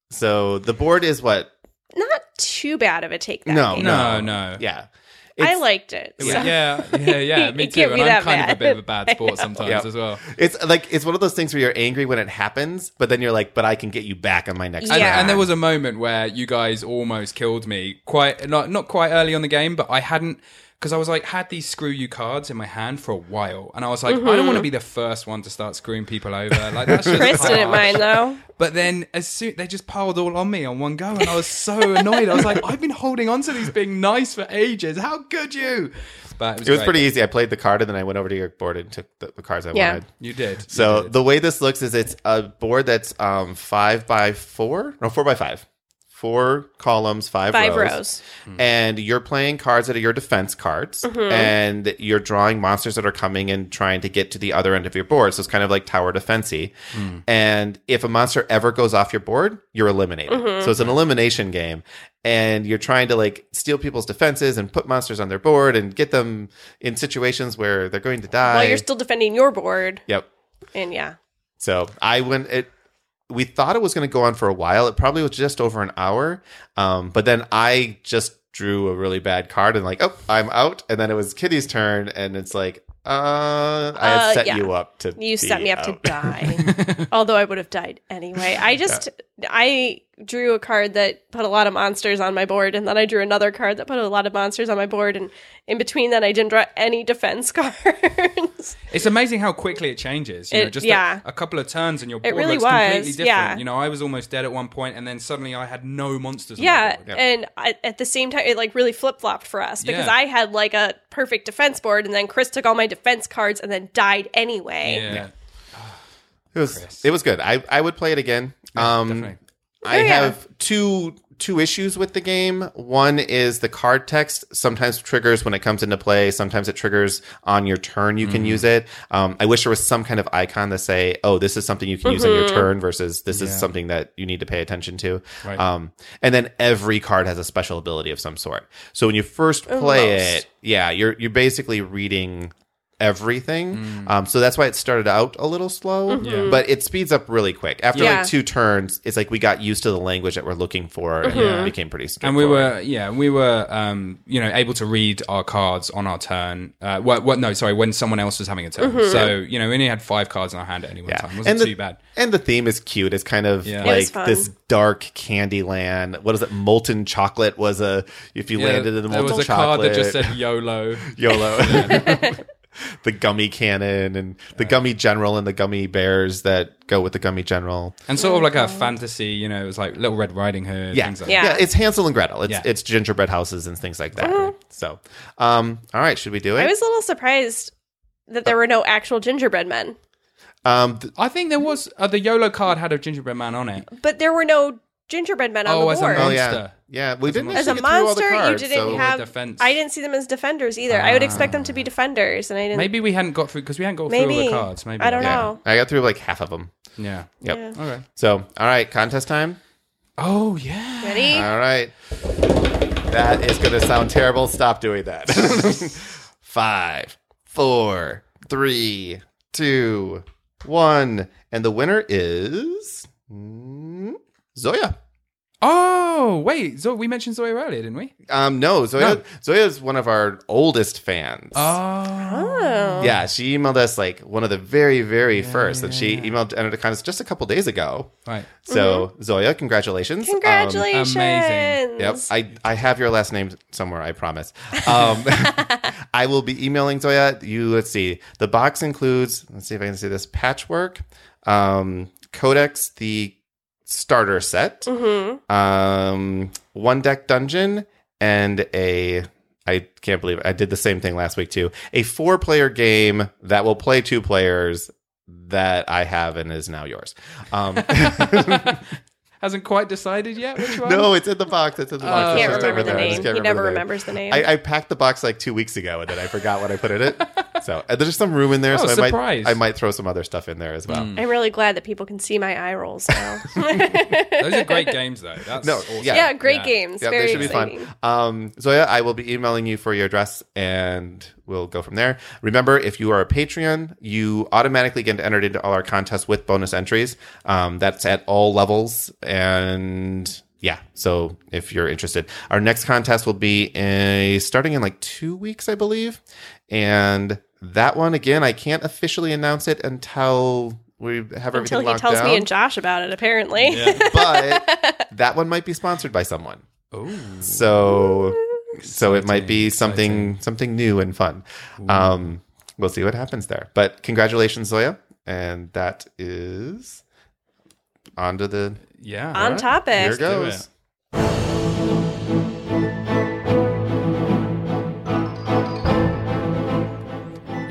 [SPEAKER 2] So the board is what?
[SPEAKER 3] Not too bad of a take that
[SPEAKER 2] no,
[SPEAKER 3] game.
[SPEAKER 1] No, no.
[SPEAKER 2] Yeah.
[SPEAKER 3] It's, I liked it.
[SPEAKER 1] it
[SPEAKER 3] so.
[SPEAKER 1] was, yeah, yeah, yeah. Me
[SPEAKER 3] It
[SPEAKER 1] too.
[SPEAKER 3] can't
[SPEAKER 1] And
[SPEAKER 3] be
[SPEAKER 1] I'm
[SPEAKER 3] that
[SPEAKER 1] kind
[SPEAKER 3] bad.
[SPEAKER 1] of a bit of a bad sport sometimes
[SPEAKER 2] Yep.
[SPEAKER 1] as well.
[SPEAKER 2] It's like it's one of those things where you're angry when it happens, but then you're like, but I can get you back on my next
[SPEAKER 3] Yeah.
[SPEAKER 1] And,
[SPEAKER 2] turn.
[SPEAKER 1] and there was a moment where you guys almost killed me. Quite not not quite early on the game, but I hadn't because I was like had these screw you cards in my hand for a while, and I was like,
[SPEAKER 3] mm-hmm.
[SPEAKER 1] I don't want to be the first one to start screwing people over. Like that's just
[SPEAKER 3] Chris didn't
[SPEAKER 1] harsh.
[SPEAKER 3] mind though.
[SPEAKER 1] But then as soon they just piled all on me on one go, and I was so annoyed. I was like, I've been holding on to these being nice for ages. How could you? But it was,
[SPEAKER 2] it was
[SPEAKER 1] great.
[SPEAKER 2] pretty easy. I played the card and then I went over to your board and took the, the cards I
[SPEAKER 3] Yeah.
[SPEAKER 2] wanted.
[SPEAKER 1] You did. You
[SPEAKER 2] So
[SPEAKER 1] did.
[SPEAKER 2] the way this looks is it's a board that's um, five by four, no four by five, four columns, five,
[SPEAKER 3] Five
[SPEAKER 2] rows.
[SPEAKER 3] rows.
[SPEAKER 2] And you're playing cards that are your defense cards.
[SPEAKER 3] Mm-hmm.
[SPEAKER 2] And you're drawing monsters that are coming and trying to get to the other end of your board. So it's kind of like tower defense-y.
[SPEAKER 1] Mm.
[SPEAKER 2] And if a monster ever goes off your board, you're eliminated.
[SPEAKER 3] Mm-hmm.
[SPEAKER 2] So it's an elimination game. And you're trying to like steal people's defenses and put monsters on their board and get them in situations where they're going to die.
[SPEAKER 3] While you're still defending your board.
[SPEAKER 2] Yep.
[SPEAKER 3] And yeah.
[SPEAKER 2] So I went it. We thought it was going to go on for a while. It probably was just over an hour. Um, but then I just drew a really bad card and like, oh, I'm out. And then it was Kitty's turn, and it's like, uh, I had
[SPEAKER 3] Uh,
[SPEAKER 2] set
[SPEAKER 3] yeah.
[SPEAKER 2] you up to.
[SPEAKER 3] You set
[SPEAKER 2] be
[SPEAKER 3] me up
[SPEAKER 2] out.
[SPEAKER 3] to die. Although I would have died anyway. I just, I drew a card that put a lot of monsters on my board, and then I drew another card that put a lot of monsters on my board, and in between that, I didn't draw any defense cards.
[SPEAKER 1] It's amazing how quickly it changes. You know,
[SPEAKER 3] It-
[SPEAKER 1] just
[SPEAKER 3] yeah.
[SPEAKER 1] a, a couple of turns and your
[SPEAKER 3] It
[SPEAKER 1] board
[SPEAKER 3] really
[SPEAKER 1] looks completely
[SPEAKER 3] was,
[SPEAKER 1] different.
[SPEAKER 3] yeah.
[SPEAKER 1] You know, I was almost dead at one point, and then suddenly I had no monsters. on my
[SPEAKER 3] Yeah,
[SPEAKER 1] board.
[SPEAKER 2] Yep.
[SPEAKER 3] and I, at the same time, it like really flip flopped for us because
[SPEAKER 1] Yeah.
[SPEAKER 3] I had like a perfect defense board, and then Chris took all my defense cards and then died anyway.
[SPEAKER 1] Yeah,
[SPEAKER 2] It was.
[SPEAKER 1] Chris.
[SPEAKER 2] It was good. I I would play it again. um,
[SPEAKER 1] definitely.
[SPEAKER 2] I
[SPEAKER 3] Oh, yeah.
[SPEAKER 2] have two two issues with the game. One is the card text sometimes triggers when it comes into play. Sometimes it triggers on your turn. You
[SPEAKER 1] Mm-hmm.
[SPEAKER 2] can use it. Um, I wish there was some kind of icon to say, "Oh, this is something you can use on your turn," versus this is
[SPEAKER 1] Yeah.
[SPEAKER 2] something that you need to pay attention to.
[SPEAKER 1] Right.
[SPEAKER 2] Um, and then every card has a special ability of some sort. So when you first play
[SPEAKER 3] Most.
[SPEAKER 2] it, yeah, you're you're basically reading everything.
[SPEAKER 1] Mm.
[SPEAKER 2] Um, so that's why it started out a little slow,
[SPEAKER 1] Yeah.
[SPEAKER 2] but it speeds up really quick. After
[SPEAKER 3] Yeah.
[SPEAKER 2] like two turns, it's like we got used to the language that we're looking for, and it became pretty
[SPEAKER 1] And we
[SPEAKER 2] straightforward.
[SPEAKER 1] were, yeah, we were, um, you know, able to read our cards on our turn. Uh, what, what? No, sorry, when someone else was having a turn. So, you know, we only had five cards in our hand at any one
[SPEAKER 2] Yeah.
[SPEAKER 1] time. It wasn't
[SPEAKER 2] and the,
[SPEAKER 1] too bad.
[SPEAKER 2] And the theme is cute. It's kind of
[SPEAKER 1] Yeah.
[SPEAKER 3] It was
[SPEAKER 2] like
[SPEAKER 3] fun.
[SPEAKER 2] this dark candy land. What is it? Molten chocolate was a, if you
[SPEAKER 1] Yeah,
[SPEAKER 2] landed in the
[SPEAKER 1] there
[SPEAKER 2] molten
[SPEAKER 1] was a
[SPEAKER 2] chocolate.
[SPEAKER 1] card that just said YOLO.
[SPEAKER 2] YOLO. The gummy cannon and the gummy general and the gummy bears that go with the gummy general.
[SPEAKER 1] And sort of like a fantasy, you know, it was like Little Red Riding Hood,
[SPEAKER 2] Yeah.
[SPEAKER 1] things like
[SPEAKER 3] Yeah.
[SPEAKER 1] that.
[SPEAKER 2] Yeah, it's Hansel and Gretel. It's
[SPEAKER 1] Yeah.
[SPEAKER 2] it's gingerbread houses and things like that. So, um, all right, should we do it?
[SPEAKER 3] I was a little surprised that there were no actual gingerbread men,
[SPEAKER 2] um, th-
[SPEAKER 1] I think there was, uh, the YOLO card had a gingerbread man on it.
[SPEAKER 3] but there were no gingerbread men on
[SPEAKER 1] Oh,
[SPEAKER 3] the
[SPEAKER 1] as a
[SPEAKER 3] board.
[SPEAKER 2] oh
[SPEAKER 1] monster.
[SPEAKER 2] yeah, yeah. We didn't
[SPEAKER 3] As a
[SPEAKER 2] actually get through all the
[SPEAKER 3] monster, you
[SPEAKER 2] cards,
[SPEAKER 3] didn't
[SPEAKER 2] so-
[SPEAKER 3] have.
[SPEAKER 1] defense.
[SPEAKER 3] I didn't see them as defenders either. I would expect them to be defenders, and I didn't.
[SPEAKER 1] Maybe we hadn't got through, because we hadn't got through all
[SPEAKER 3] Maybe.
[SPEAKER 1] the cards. Maybe
[SPEAKER 3] I don't
[SPEAKER 2] Yeah,
[SPEAKER 3] know.
[SPEAKER 2] I got through like half of them.
[SPEAKER 1] Yeah.
[SPEAKER 2] Yep.
[SPEAKER 3] Yeah.
[SPEAKER 1] Okay.
[SPEAKER 2] So, all right, contest time.
[SPEAKER 1] Oh, yeah.
[SPEAKER 3] Ready?
[SPEAKER 2] All right. That is going to sound terrible. Stop doing that. Five, four, three, two, one. And the winner is mm, Zoya.
[SPEAKER 1] Oh, wait. So we mentioned Zoya earlier, didn't we?
[SPEAKER 2] Um, no, Zoya.
[SPEAKER 1] No.
[SPEAKER 2] Zoya is one of our oldest fans.
[SPEAKER 1] Oh.
[SPEAKER 3] Oh.
[SPEAKER 2] Yeah, she emailed us like one of the very, very first, and she emailed entered a contest just a couple days ago.
[SPEAKER 1] Right.
[SPEAKER 2] So Zoya, congratulations! Um,
[SPEAKER 3] Congratulations.
[SPEAKER 1] amazing.
[SPEAKER 2] Yep, I, I have your last name somewhere, I promise. Um, I will be emailing Zoya. You, let's see. The box includes, let's see if I can see this, Patchwork, um, Codex, the starter set, um, One Deck Dungeon, and a, I can't believe it, I did the same thing last week too, a four-player game that will play two players that I have and is now yours. Um,
[SPEAKER 1] Hasn't quite decided yet which one?
[SPEAKER 2] no, it's in the box. It's in the box.
[SPEAKER 1] Oh,
[SPEAKER 3] I
[SPEAKER 2] It's
[SPEAKER 3] can't
[SPEAKER 2] just
[SPEAKER 3] remember
[SPEAKER 2] over
[SPEAKER 3] the
[SPEAKER 2] there. I just
[SPEAKER 3] name.
[SPEAKER 2] can't
[SPEAKER 3] He
[SPEAKER 2] remember
[SPEAKER 3] never
[SPEAKER 2] the name.
[SPEAKER 3] remembers the name.
[SPEAKER 2] I, I packed the box like two weeks ago and then I forgot what I put in it. So uh, there's some room in there.
[SPEAKER 1] Oh,
[SPEAKER 2] so I
[SPEAKER 1] surprise.
[SPEAKER 2] might I might throw some other stuff in there as well.
[SPEAKER 3] I'm really glad that people can see my eye rolls now.
[SPEAKER 1] Those are great games, though. That's
[SPEAKER 2] No,
[SPEAKER 1] awesome.
[SPEAKER 2] yeah.
[SPEAKER 3] yeah, great
[SPEAKER 1] Yeah.
[SPEAKER 3] games.
[SPEAKER 2] Yeah,
[SPEAKER 3] Very
[SPEAKER 2] they should
[SPEAKER 3] exciting.
[SPEAKER 2] be fun. Um, Zoya, I will be emailing you for your address and we'll go from there. Remember, if you are a Patreon, you automatically get entered into all our contests with bonus entries. Um, that's at all levels. And yeah, so if you're interested, our next contest will be a, starting in like two weeks, I believe. And that one, again, I can't officially announce it until we have everything
[SPEAKER 3] Until he
[SPEAKER 2] locked
[SPEAKER 3] tells
[SPEAKER 2] down.
[SPEAKER 3] me and Josh about it, apparently.
[SPEAKER 2] But that one might be sponsored by someone.
[SPEAKER 1] Oh.
[SPEAKER 2] So so it might be
[SPEAKER 1] Exciting,
[SPEAKER 2] something something new and fun. Um, we'll see what happens there. But congratulations, Zoya, and that is on to the
[SPEAKER 1] Yeah.
[SPEAKER 3] On
[SPEAKER 2] Alright,
[SPEAKER 3] topic.
[SPEAKER 2] Here
[SPEAKER 3] Let's
[SPEAKER 1] do
[SPEAKER 2] goes.
[SPEAKER 1] it.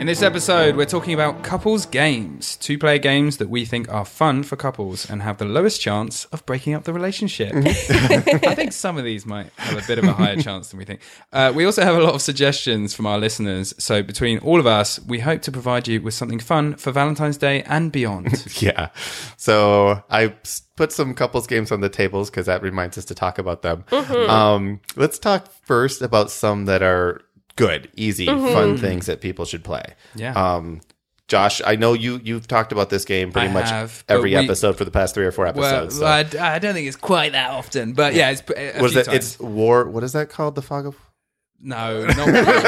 [SPEAKER 1] In this episode, we're talking about couples games, two-player games that we think are fun for couples and have the lowest chance of breaking up the relationship. I think some of these might have a bit of a higher chance than we think. Uh, we also have a lot of suggestions from our listeners. So between all of us, we hope to provide you with something fun for Valentine's Day and beyond.
[SPEAKER 2] Yeah. So I put some couples games on the tables because that reminds us to talk about them. Mm-hmm. Um, let's talk first about some that are good, easy, mm-hmm. fun things that people should play.
[SPEAKER 1] Yeah.
[SPEAKER 2] Um, Josh, I know you, you've talked about this game pretty
[SPEAKER 1] I
[SPEAKER 2] much
[SPEAKER 1] have,
[SPEAKER 2] every
[SPEAKER 1] we,
[SPEAKER 2] episode for the past three or four episodes.
[SPEAKER 1] Well,
[SPEAKER 2] so.
[SPEAKER 1] I, I don't think it's quite that often, but yeah, it's a
[SPEAKER 2] what is
[SPEAKER 1] few
[SPEAKER 2] it?
[SPEAKER 1] times.
[SPEAKER 2] It's War. What is that called? The Fog of...
[SPEAKER 1] No, not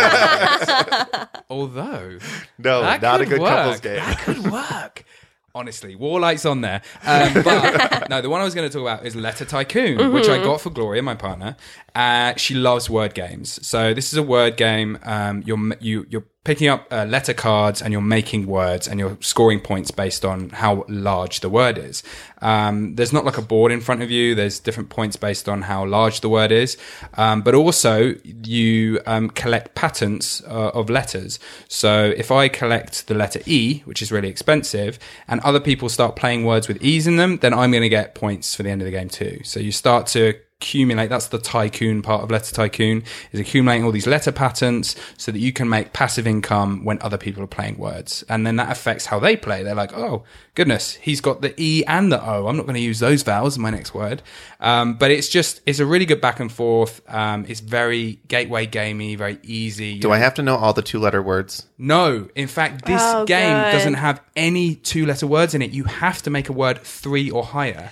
[SPEAKER 1] really. Although...
[SPEAKER 2] No,
[SPEAKER 1] that
[SPEAKER 2] not a
[SPEAKER 1] could
[SPEAKER 2] good
[SPEAKER 1] work.
[SPEAKER 2] couples game.
[SPEAKER 1] That could work. Honestly, Warlight's on there. Um, but no, the one I was going to talk about is Letter Tycoon, mm-hmm. which I got for Gloria, my partner. Uh, she loves word games. So this is a word game. Um, you're you, you're picking up uh, letter cards and you're making words and you're scoring points based on how large the word is. Um, there's not like a board in front of you. There's different points based on how large the word is. Um, but also you um, collect patents uh, of letters. So if I collect the letter E, which is really expensive, and other people start playing words with E's in them, then I'm going to get points for the end of the game too. So you start to accumulate. That's the tycoon part of Letter Tycoon, is accumulating all these letter patents so that you can make passive income when other people are playing words. And then that affects how they play. They're like, oh, goodness, he's got the E and the O. I'm not going to use those vowels in my next word. Um, but it's just, it's a really good back and forth. Um, it's very gateway gamey, very easy.
[SPEAKER 2] Do I have to know all the two-letter words?
[SPEAKER 1] No. In fact, this
[SPEAKER 3] oh,
[SPEAKER 1] game
[SPEAKER 3] good.
[SPEAKER 1] doesn't have any two-letter words in it. You have to make a word three or higher.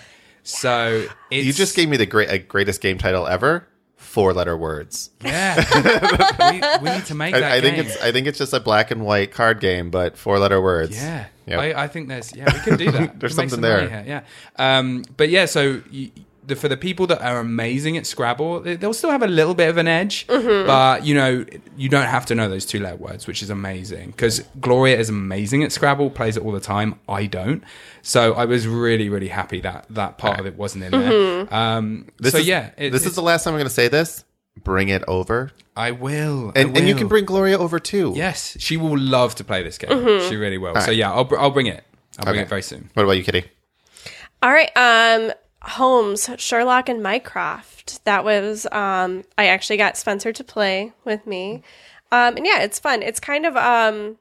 [SPEAKER 1] So it's,
[SPEAKER 2] You just gave me the great, uh, greatest game title ever. Four-letter words.
[SPEAKER 1] Yeah, we, we need to make that
[SPEAKER 2] I, I
[SPEAKER 1] game.
[SPEAKER 2] think it's I think it's just a black and white card game, but four-letter words.
[SPEAKER 1] Yeah,
[SPEAKER 2] Yep.
[SPEAKER 1] I, I think there's yeah we can do that.
[SPEAKER 2] There's
[SPEAKER 1] We can make
[SPEAKER 2] something
[SPEAKER 1] some
[SPEAKER 2] there.
[SPEAKER 1] money here, yeah. Um, but yeah, so you, the, for the people that are amazing at Scrabble, they- they'll still have a little bit of an edge,
[SPEAKER 3] Mm-hmm.
[SPEAKER 1] but you know you don't have to know those two-letter words, which is amazing because Gloria is amazing at Scrabble, plays it all the time. I don't, so I was really really happy that that part of it wasn't in there.
[SPEAKER 3] Mm-hmm.
[SPEAKER 1] Um,
[SPEAKER 2] This
[SPEAKER 1] so
[SPEAKER 2] is,
[SPEAKER 1] yeah, it,
[SPEAKER 2] this is the last time I'm going to say this. Bring it over,
[SPEAKER 1] I will, I
[SPEAKER 2] and and you
[SPEAKER 1] will.
[SPEAKER 2] can bring Gloria over too.
[SPEAKER 1] Yes, she will love to play this game.
[SPEAKER 3] Mm-hmm.
[SPEAKER 1] She really will.
[SPEAKER 2] All
[SPEAKER 1] So
[SPEAKER 2] right.
[SPEAKER 1] yeah, I'll br- I'll bring it. I'll bring
[SPEAKER 2] Okay.
[SPEAKER 1] it very soon.
[SPEAKER 2] What about you, Kitty?
[SPEAKER 3] All right. Um, Holmes, Sherlock, and Mycroft. That was, um, I actually got Spencer to play with me. Um, and yeah, it's fun. It's kind of um,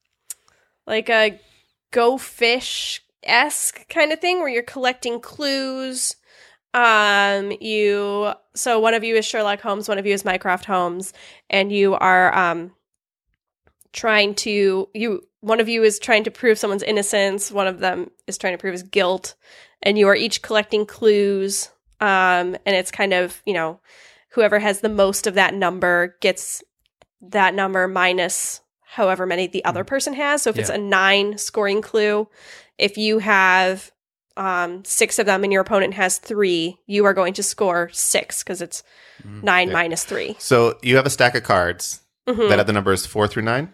[SPEAKER 3] like a Go Fish-esque kind of thing where you're collecting clues. Um, you, so one of you is Sherlock Holmes, one of you is Mycroft Holmes, and you are, um, trying to, you, one of you is trying to prove someone's innocence, one of them is trying to prove his guilt, and you are each collecting clues. Um, and it's kind of, you know, whoever has the most of that number gets that number minus however many the other person has. So if it's
[SPEAKER 1] Yeah.
[SPEAKER 3] a nine scoring clue, if you have um, six of them and your opponent has three, you are going to score six because it's nine
[SPEAKER 2] Yeah.
[SPEAKER 3] minus three.
[SPEAKER 2] So you have a stack of cards
[SPEAKER 3] Mhm.
[SPEAKER 2] that have the numbers four through nine.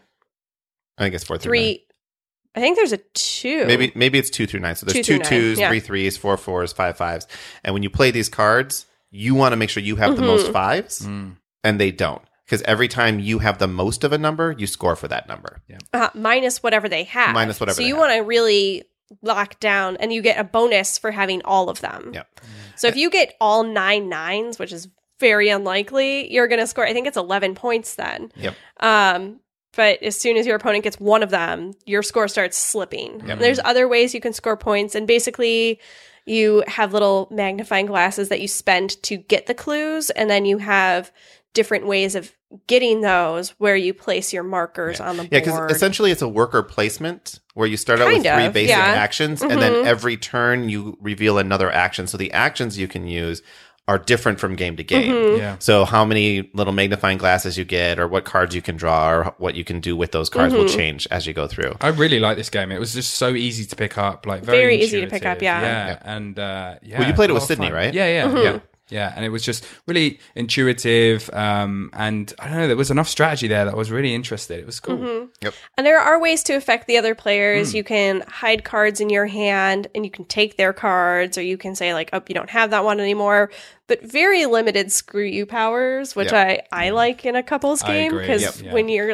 [SPEAKER 2] I think it's four through nine.
[SPEAKER 3] Three. I think there's a two.
[SPEAKER 2] Maybe maybe it's two through nine. So there's
[SPEAKER 3] Two
[SPEAKER 2] two,
[SPEAKER 3] through nine,
[SPEAKER 2] twos,
[SPEAKER 3] yeah.
[SPEAKER 2] three threes, four fours, five fives. And when you play these cards, you want to make sure you have the
[SPEAKER 3] Mhm.
[SPEAKER 2] most fives,
[SPEAKER 1] Mm.
[SPEAKER 2] and they don't. Because every time you have the most of a number, you score for that number.
[SPEAKER 3] Uh, minus whatever they have.
[SPEAKER 2] Minus whatever
[SPEAKER 3] So
[SPEAKER 2] they
[SPEAKER 3] you
[SPEAKER 2] have.
[SPEAKER 3] want to really lock down, and you get a bonus for having all of them.
[SPEAKER 2] Yep.
[SPEAKER 3] So if you get all nine nines, which is very unlikely, you're going to score, I think it's eleven points then.
[SPEAKER 2] Yep.
[SPEAKER 3] Um, but as soon as your opponent gets one of them, your score starts slipping.
[SPEAKER 2] Yep.
[SPEAKER 3] There's other ways you can score points, and basically you have little magnifying glasses that you spend to get the clues, and then you have different ways of getting those where you place your markers on the
[SPEAKER 2] Yeah,
[SPEAKER 3] board.
[SPEAKER 2] because essentially it's a worker placement where you start out with
[SPEAKER 3] Kind
[SPEAKER 2] three
[SPEAKER 3] of,
[SPEAKER 2] basic
[SPEAKER 3] yeah.
[SPEAKER 2] actions, and
[SPEAKER 3] Mhm.
[SPEAKER 2] then every turn you reveal another action. So the actions you can use are different from game to game.
[SPEAKER 3] Mhm.
[SPEAKER 1] Yeah.
[SPEAKER 2] So how many little magnifying glasses you get, or what cards you can draw, or what you can do with those cards will
[SPEAKER 3] Mhm.
[SPEAKER 2] change as you go through.
[SPEAKER 1] I really like this game. It was just so easy to pick up, like very,
[SPEAKER 3] Very easy to pick
[SPEAKER 1] intuitive.
[SPEAKER 3] up, yeah.
[SPEAKER 1] yeah,
[SPEAKER 2] Yeah.
[SPEAKER 1] and uh, yeah.
[SPEAKER 2] Well, you played it
[SPEAKER 1] a
[SPEAKER 2] with
[SPEAKER 1] lot of
[SPEAKER 2] Sydney,
[SPEAKER 1] fun.
[SPEAKER 2] right?
[SPEAKER 1] Yeah, yeah,
[SPEAKER 3] Mhm.
[SPEAKER 1] yeah, yeah. And it was just really intuitive, um, and I don't know. There was enough strategy there that I was really interested. It was cool.
[SPEAKER 3] Mhm.
[SPEAKER 2] Yep.
[SPEAKER 3] And there are ways to affect the other players.
[SPEAKER 1] Mm.
[SPEAKER 3] You can hide cards in your hand and you can take their cards, or you can say, like, oh, you don't have that one anymore. But very limited screw you powers, which
[SPEAKER 2] Yep.
[SPEAKER 3] I, I like in a couples
[SPEAKER 1] I
[SPEAKER 3] game.
[SPEAKER 1] agree.
[SPEAKER 3] Because
[SPEAKER 1] Yep. Yeah.
[SPEAKER 3] when you're like,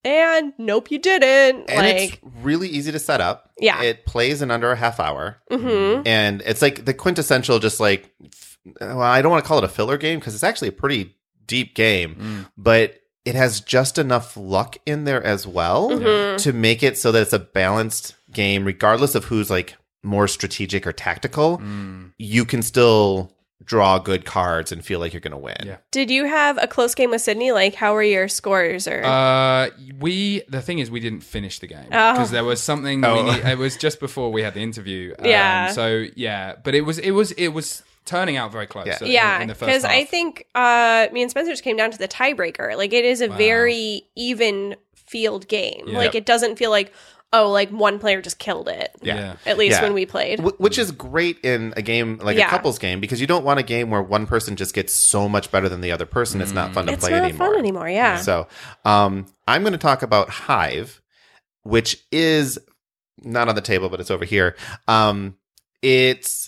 [SPEAKER 3] and nope, you didn't.
[SPEAKER 2] And
[SPEAKER 3] like,
[SPEAKER 2] it's really easy to set up.
[SPEAKER 3] Yeah.
[SPEAKER 2] It plays in under a half hour.
[SPEAKER 3] mhm.
[SPEAKER 2] And it's like the quintessential, just like, f- well, I don't want to call it a filler game because it's actually a pretty deep game,
[SPEAKER 1] Mm.
[SPEAKER 2] but it has just enough luck in there as well
[SPEAKER 3] Mhm.
[SPEAKER 2] to make it so that it's a balanced game, regardless of who's like more strategic or tactical.
[SPEAKER 1] Mm.
[SPEAKER 2] You can still draw good cards and feel like you're going to win.
[SPEAKER 1] Yeah.
[SPEAKER 3] Did you have a close game with Sydney? Like, how were your scores? Or
[SPEAKER 1] Uh, we the thing is we didn't finish the game
[SPEAKER 3] Oh.
[SPEAKER 1] because there was something.
[SPEAKER 2] Oh.
[SPEAKER 1] We need, it was just before we had the interview. Um,
[SPEAKER 3] Yeah.
[SPEAKER 1] So yeah, but it was it was it was turning out very close.
[SPEAKER 2] Yeah.
[SPEAKER 1] uh, in-
[SPEAKER 3] yeah,
[SPEAKER 1] in the first
[SPEAKER 3] because I
[SPEAKER 1] half.
[SPEAKER 3] think uh, me and Spencer just came down to the tiebreaker. Like, it is a
[SPEAKER 1] Wow.
[SPEAKER 3] very even field game.
[SPEAKER 1] Yeah.
[SPEAKER 3] Like, it doesn't feel like, oh, like one player just killed it.
[SPEAKER 2] Yeah.
[SPEAKER 1] Yeah.
[SPEAKER 3] At least
[SPEAKER 2] Yeah.
[SPEAKER 3] when we played.
[SPEAKER 2] Wh- Which is great in a game like
[SPEAKER 3] Yeah.
[SPEAKER 2] a couples game because you don't want a game where one person just gets so much better than the other person. It's not fun to
[SPEAKER 3] It's
[SPEAKER 2] play
[SPEAKER 3] not
[SPEAKER 2] anymore.
[SPEAKER 3] fun anymore. Yeah.
[SPEAKER 2] So um, I'm going to talk about Hive, which is not on the table, but it's over here. Um, it's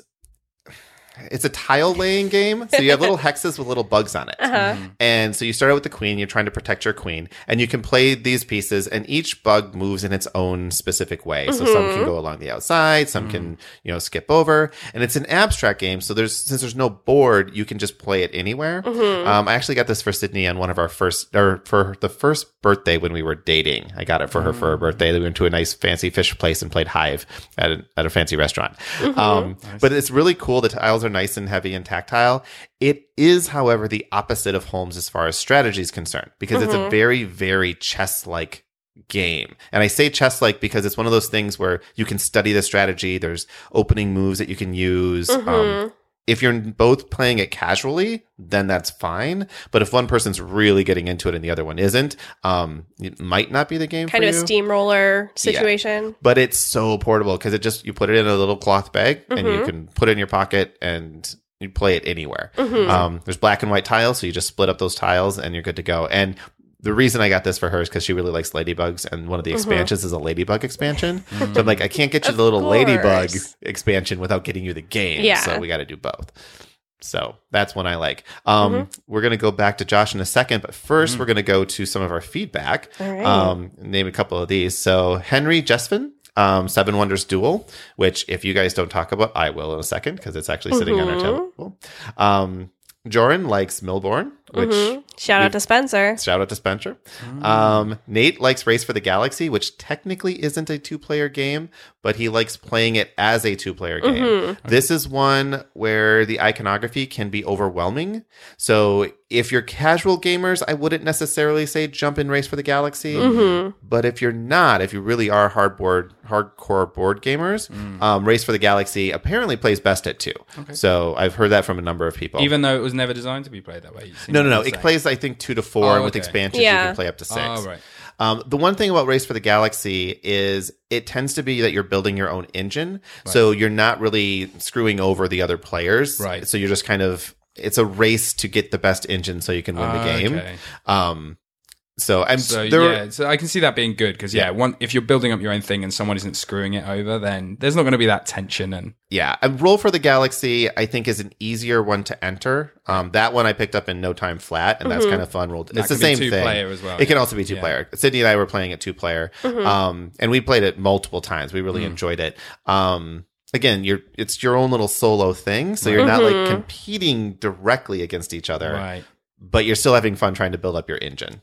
[SPEAKER 2] it's a tile laying game. So you have little hexes with little bugs on it.
[SPEAKER 3] Uh-huh.
[SPEAKER 2] And so you start out with the queen, you're trying to protect your queen, and you can play these pieces, and each bug moves in its own specific way. So some can go along the outside, some can, you know, skip over. And it's an abstract game, so there's since there's no board, you can just play it anywhere. Um, I actually got this for Sydney on one of our first, or for the first birthday when we were dating. I got it for her for her birthday. We went to a nice fancy fish place and played Hive at a, at a fancy restaurant. Um, But it's really cool. The tiles are nice and heavy and tactile. It is, however, the opposite of Holmes as far as strategy is concerned, because it's a very, very chess-like game. And I say chess-like because it's one of those things where you can study the strategy. There's opening moves that you can use. Um, if you're both playing it casually, then that's fine. But if one person's really getting into it and the other one isn't, um, it might not be the game
[SPEAKER 3] Kind
[SPEAKER 2] for
[SPEAKER 3] of
[SPEAKER 2] you.
[SPEAKER 3] a steamroller situation.
[SPEAKER 2] But it's so portable because it just, you put it in a little cloth bag and you can put it in your pocket and you play it anywhere. Um, there's black and white tiles, so you just split up those tiles and you're good to go. And the reason I got this for her is because she really likes ladybugs, and one of the expansions is a ladybug expansion. So I'm like, I can't get you
[SPEAKER 3] Of
[SPEAKER 2] the little ladybug
[SPEAKER 3] course.
[SPEAKER 2] expansion without getting you the game.
[SPEAKER 3] Yeah.
[SPEAKER 2] So we got to do both. So that's one I like. Um, We're going to go back to Josh in a second, but first we're going to go to some of our feedback.
[SPEAKER 3] All right.
[SPEAKER 2] Um, name a couple of these. So Henry Jesvin, um, Seven Wonders Duel, which if you guys don't talk about, I will in a second because it's actually sitting on our table. Um, Joran likes Milborn, which
[SPEAKER 3] Mhm. Shout out to Spencer.
[SPEAKER 2] shout out to Spencer. Um, Nate likes Race for the Galaxy, which technically isn't a two-player game, but he likes playing it as a two-player game. This is one where the iconography can be overwhelming. So if you're casual gamers, I wouldn't necessarily say jump in Race for the Galaxy. But if you're not, if you really are hardboard, hardcore board gamers, um, Race for the Galaxy apparently plays best at two. So I've heard that from a number of people.
[SPEAKER 1] even though it was never designed to be played that way. you seem
[SPEAKER 2] no, no,
[SPEAKER 1] to
[SPEAKER 2] no.
[SPEAKER 1] be
[SPEAKER 2] It
[SPEAKER 1] saying.
[SPEAKER 2] plays, I think, two to four,
[SPEAKER 1] Oh,
[SPEAKER 2] and with
[SPEAKER 1] okay.
[SPEAKER 2] expansions, you
[SPEAKER 3] Yeah.
[SPEAKER 2] can play up to six.
[SPEAKER 1] Oh, right.
[SPEAKER 2] Um, the one thing about Race for the Galaxy is it tends to be that you're building your own engine. So you're not really screwing over the other players.
[SPEAKER 1] Right.
[SPEAKER 2] So you're just kind of, it's a race to get the best engine so you can win the
[SPEAKER 1] Ah,
[SPEAKER 2] game.
[SPEAKER 1] okay.
[SPEAKER 2] Um, so I'm
[SPEAKER 1] So
[SPEAKER 2] there,
[SPEAKER 1] yeah, so I can see that being good because yeah, one if you're building up your own thing and someone isn't screwing it over, then there's not going to be that tension and
[SPEAKER 2] yeah. And Roll for the Galaxy, I think, is an easier one to enter. Um, that one I picked up in no time flat, and that's kind of fun. Roll. It's the
[SPEAKER 1] can be
[SPEAKER 2] same thing.
[SPEAKER 1] two-player as well,
[SPEAKER 2] It can
[SPEAKER 1] yeah.
[SPEAKER 2] also be two
[SPEAKER 1] Yeah.
[SPEAKER 2] player. Sydney and I were playing it two player, um, and we played it multiple times. We really enjoyed it. Um, again, you're it's your own little solo thing, so you're not like competing directly against each other,
[SPEAKER 1] right.
[SPEAKER 2] but you're still having fun trying to build up your engine.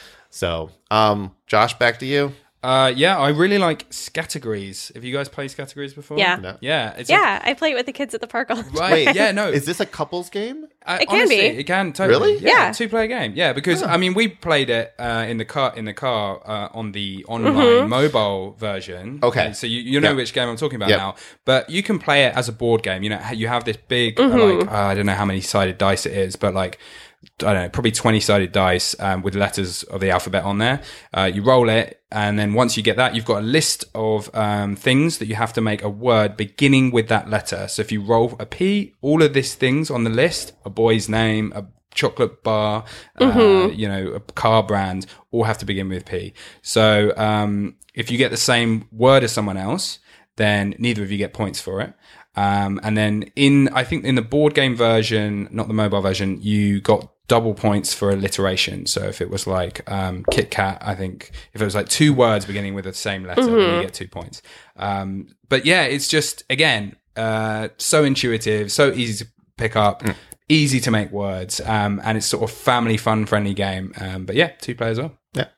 [SPEAKER 2] So, um, Josh, back to you.
[SPEAKER 1] Uh, yeah, I really like Scattergrees. Have you guys played Scattergrees before?
[SPEAKER 3] Yeah.
[SPEAKER 2] No.
[SPEAKER 1] Yeah. It's
[SPEAKER 3] Yeah, I play it with the kids at the park all the time.
[SPEAKER 1] A, right.
[SPEAKER 2] Wait,
[SPEAKER 1] yeah. No.
[SPEAKER 2] Is this a couples game?
[SPEAKER 1] Uh,
[SPEAKER 3] It can
[SPEAKER 1] honestly,
[SPEAKER 3] be.
[SPEAKER 1] It can totally.
[SPEAKER 2] Really?
[SPEAKER 3] Yeah.
[SPEAKER 1] Two player game. Yeah, because I mean, we played it uh, in the car in the car uh, on the online
[SPEAKER 3] Mm-hmm.
[SPEAKER 1] mobile version.
[SPEAKER 2] Okay.
[SPEAKER 1] Uh, so you, you know
[SPEAKER 2] Yeah.
[SPEAKER 1] which game I'm talking about
[SPEAKER 2] Yep.
[SPEAKER 1] now. But you can play it as a board game. You know, you have this big
[SPEAKER 3] Mm-hmm.
[SPEAKER 1] uh, like uh, I don't know how many sided dice it is, but like. I don't know, probably twenty sided dice um, with letters of the alphabet on there. Uh, you roll it, and then once you get that, you've got a list of um, things that you have to make a word beginning with that letter. So if you roll a P, all of these things on the list, a boy's name, a chocolate bar, uh, you know, a car brand, all have to begin with P. So um, if you get the same word as someone else, then neither of you get points for it. Um, and then in, I think in the board game version, not the mobile version, you got double points for alliteration. So if it was like um, Kit Kat, I think if it was like two words beginning with the same letter,
[SPEAKER 3] Mm-hmm.
[SPEAKER 1] then you get two points. Um, but yeah, it's just, again, uh, so intuitive, so easy to pick up, mm. easy to make words, um, and it's sort of family fun friendly game. Um, but yeah, two players well.
[SPEAKER 2] Yeah.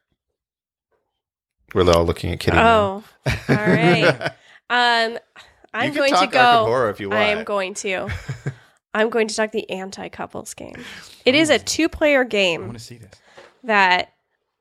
[SPEAKER 2] We're all looking at Kitty.
[SPEAKER 3] Oh, all right. um, I'm
[SPEAKER 2] you can
[SPEAKER 3] going
[SPEAKER 2] talk
[SPEAKER 3] to go.
[SPEAKER 2] Arkham Horror if you want.
[SPEAKER 3] I am going to. I'm going to talk the anti-couples game. It is a two-player
[SPEAKER 1] I
[SPEAKER 3] game
[SPEAKER 1] want to see this.
[SPEAKER 3] that.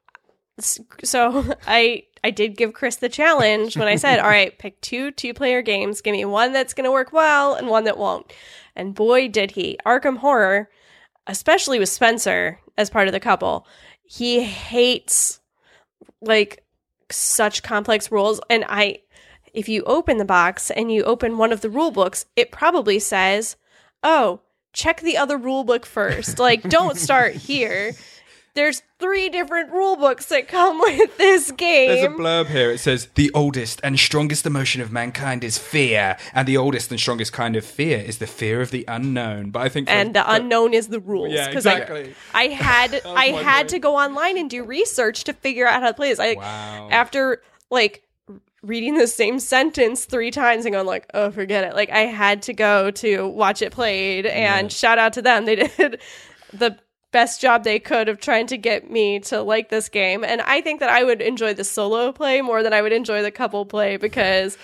[SPEAKER 3] So I I did give Chris the challenge when I said, all right, pick two two-player games. Give me one that's going to work well and one that won't. And boy, did he. Arkham Horror, especially with Spencer as part of the couple, he hates like such complex rules. And I, if you open the box and you open one of the rule books, it probably says, oh, check the other rule book first. Like, don't start here. There's three different rule books that come with this game.
[SPEAKER 1] There's a blurb here. It says, the oldest and strongest emotion of mankind is fear. And the oldest and strongest kind of fear is the fear of the unknown. But I think...
[SPEAKER 3] And the unknown is the rules.
[SPEAKER 1] Yeah, exactly.
[SPEAKER 3] I, I had I
[SPEAKER 1] my
[SPEAKER 3] had
[SPEAKER 1] point.
[SPEAKER 3] to go online and do research to figure out how to play this. I,
[SPEAKER 1] Wow.
[SPEAKER 3] After, like, reading the same sentence three times and going like, oh, forget it. Like, I had to go to Watch It Played, and
[SPEAKER 1] Yeah.
[SPEAKER 3] shout out to them. They did the best job they could of trying to get me to like this game. And I think that I would enjoy the solo play more than I would enjoy the couple play because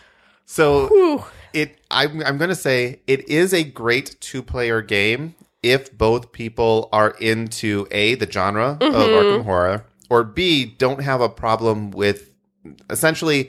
[SPEAKER 2] So
[SPEAKER 3] whew,
[SPEAKER 2] it, I'm, I'm going to say it is a great two-player game if both people are into A, the genre
[SPEAKER 3] Mm-hmm.
[SPEAKER 2] of Arkham Horror, or B, don't have a problem with essentially,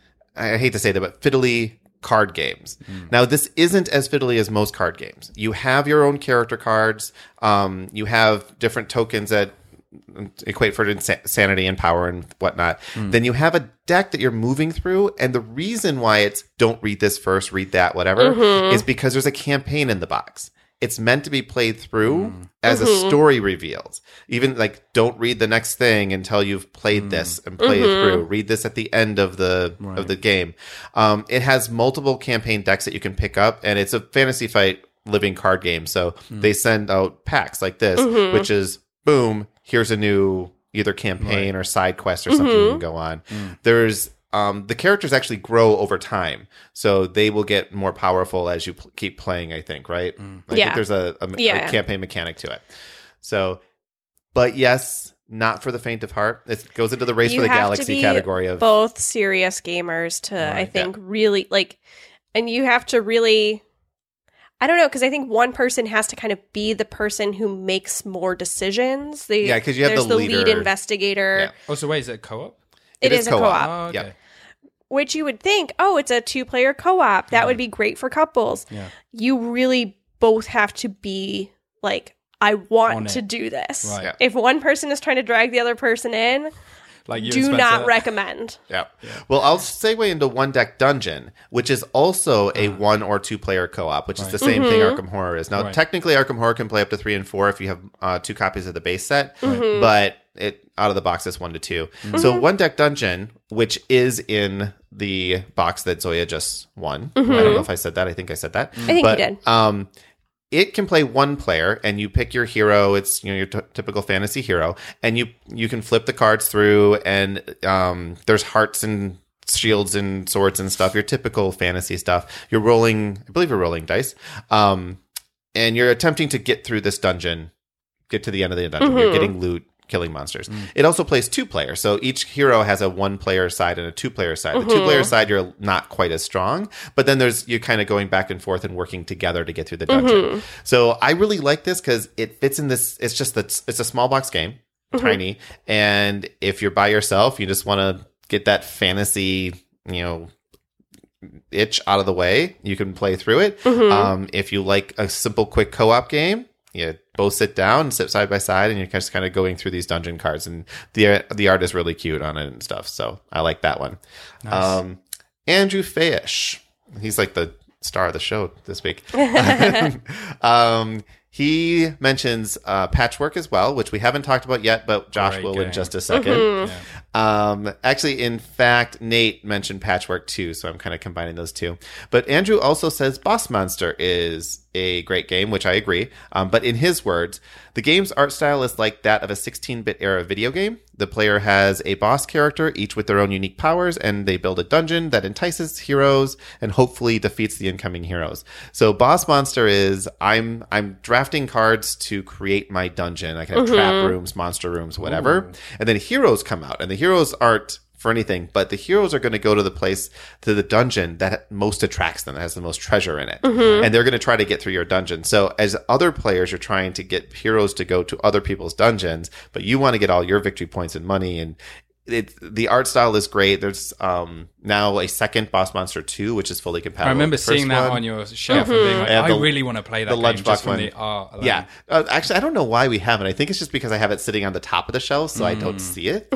[SPEAKER 2] I hate to say that, but fiddly card games.
[SPEAKER 1] Mm.
[SPEAKER 2] Now, this isn't as fiddly as most card games. You have your own character cards. Um, you have different tokens that equate for insa- sanity and power and whatnot.
[SPEAKER 1] Mm.
[SPEAKER 2] Then you have a deck that you're moving through. And the reason why it's don't read this first, read that, whatever,
[SPEAKER 3] Mm-hmm.
[SPEAKER 2] is because there's a campaign in the box. It's meant to be played through
[SPEAKER 1] Mm.
[SPEAKER 2] as
[SPEAKER 3] Mm-hmm.
[SPEAKER 2] a story reveals. Even like, don't read the next thing until you've played
[SPEAKER 1] Mm.
[SPEAKER 2] this and play
[SPEAKER 3] Mm-hmm.
[SPEAKER 2] it through. Read this at the end of the
[SPEAKER 1] Right.
[SPEAKER 2] of the game. Um, it has multiple campaign decks that you can pick up, and it's a fantasy fight living card game. So
[SPEAKER 1] Mm.
[SPEAKER 2] they send out packs like this,
[SPEAKER 3] Mm-hmm.
[SPEAKER 2] which is boom, here's a new either campaign or side quest or something you can
[SPEAKER 3] Mm-hmm.
[SPEAKER 2] go on.
[SPEAKER 1] Mm.
[SPEAKER 2] There's um, the characters actually grow over time, so they will get more powerful as you pl- keep playing. I think, right? I
[SPEAKER 3] Yeah.
[SPEAKER 2] think there's a, a, a
[SPEAKER 3] Yeah.
[SPEAKER 2] campaign mechanic to it. So, but yes, not for the faint of heart. It goes into the race
[SPEAKER 3] You
[SPEAKER 2] for the
[SPEAKER 3] have to
[SPEAKER 2] galaxy
[SPEAKER 3] be
[SPEAKER 2] category of
[SPEAKER 3] both serious gamers to, I
[SPEAKER 1] Right.
[SPEAKER 3] think, really like, and you have to really, I don't know, because I think one person has to kind of be the person who makes more decisions. The,
[SPEAKER 2] Yeah, 'cause you have
[SPEAKER 3] there's
[SPEAKER 2] the
[SPEAKER 3] the lead
[SPEAKER 2] leader.
[SPEAKER 3] investigator.
[SPEAKER 2] Yeah.
[SPEAKER 1] Oh, so wait, is it a co-op?
[SPEAKER 3] It
[SPEAKER 2] It
[SPEAKER 3] is,
[SPEAKER 2] is
[SPEAKER 3] a
[SPEAKER 2] co-op.
[SPEAKER 3] co-op,
[SPEAKER 1] Oh, okay.
[SPEAKER 2] Yep.
[SPEAKER 3] which you would think, oh, it's a two-player co-op. That
[SPEAKER 1] Yeah.
[SPEAKER 3] would be great for couples.
[SPEAKER 1] Yeah.
[SPEAKER 3] You really both have to be like, I
[SPEAKER 1] On
[SPEAKER 3] want
[SPEAKER 1] it.
[SPEAKER 3] to do this.
[SPEAKER 1] Right.
[SPEAKER 2] Yeah.
[SPEAKER 3] If one person is trying to drag the other person in,
[SPEAKER 1] Like you and
[SPEAKER 3] do
[SPEAKER 1] Spencer.
[SPEAKER 3] not recommend.
[SPEAKER 2] Yeah. Well, I'll segue into One Deck Dungeon, which is also a
[SPEAKER 1] Uh-huh.
[SPEAKER 2] one or two player co op, which is
[SPEAKER 1] Right.
[SPEAKER 2] the same thing
[SPEAKER 3] Mm-hmm.
[SPEAKER 2] Arkham Horror is. Now,
[SPEAKER 1] Right.
[SPEAKER 2] technically, Arkham Horror can play up to three and four if you have uh, two copies of the base set,
[SPEAKER 3] Mm-hmm.
[SPEAKER 2] but it out of the box is one to two. So, One Deck Dungeon, which is in the box that Zoya just won. I don't know if I said that. I think I said that.
[SPEAKER 3] Mm-hmm. I think
[SPEAKER 2] but,
[SPEAKER 3] you did.
[SPEAKER 2] Um, it can play one player, and you pick your hero. It's you know your t- typical fantasy hero, and you you can flip the cards through, and um, there's hearts and shields and swords and stuff. Your typical fantasy stuff. You're rolling, I believe you're rolling dice, um, and you're attempting to get through this dungeon, get to the end of the dungeon. You're getting loot, killing monsters. It also plays two players, so each hero has a one player side and a two player side. The two player side you're not quite as strong, but then there's you're kind of going back and forth and working together to get through the dungeon. So I really like this because it fits in this. It's just that it's a small box game, tiny, and if you're by yourself, you just want to get that fantasy, you know, itch out of the way. You can play through it. Um, if you like a simple, quick co-op game, you both sit down and sit side by side, and you're just kind of going through these dungeon cards. And the the art is really cute on it and stuff. So I like that one.
[SPEAKER 1] Nice.
[SPEAKER 2] Um, Andrew Fayish, he's like the star of the show this week. um, he mentions uh, Patchwork as well, which we haven't talked about yet, but Josh
[SPEAKER 1] Great
[SPEAKER 2] will
[SPEAKER 1] game.
[SPEAKER 2] in just a second.
[SPEAKER 3] Mm-hmm.
[SPEAKER 1] Yeah.
[SPEAKER 2] Um, actually, in fact, Nate mentioned Patchwork too, so I'm kind of combining those two. But Andrew also says Boss Monster is a great game, which I agree. Um, but in his words, the game's art style is like that of a sixteen-bit era video game. The player has a boss character, each with their own unique powers, and they build a dungeon that entices heroes and hopefully defeats the incoming heroes. So Boss Monster is I'm I'm drafting cards to create my dungeon. I can have mm-hmm. trap rooms, monster rooms, whatever. Ooh. And then heroes come out, and the heroes aren't for anything, but the heroes are going to go to the place, to the dungeon that most attracts them, that has the most treasure in it. Mm-hmm. And they're going to try to get through your dungeon. So as other players, you're trying to get heroes to go to other people's dungeons, but you want to get all your victory points and money. And it, the art style is great. There's um, now a second Boss Monster two, which is fully compatible.
[SPEAKER 1] I remember
[SPEAKER 2] with the
[SPEAKER 1] seeing that
[SPEAKER 2] one.
[SPEAKER 1] on your shelf
[SPEAKER 3] Mm-hmm.
[SPEAKER 1] and being like,
[SPEAKER 2] And
[SPEAKER 1] I
[SPEAKER 2] the-
[SPEAKER 1] really want to play that
[SPEAKER 2] the
[SPEAKER 1] game
[SPEAKER 2] Lunchbox
[SPEAKER 1] just from
[SPEAKER 2] one.
[SPEAKER 1] the art alone.
[SPEAKER 2] Yeah. Uh, actually, I don't know why we haven't. I think it's just because I have it sitting on the top of the shelf, so
[SPEAKER 1] Mm.
[SPEAKER 2] I don't see it.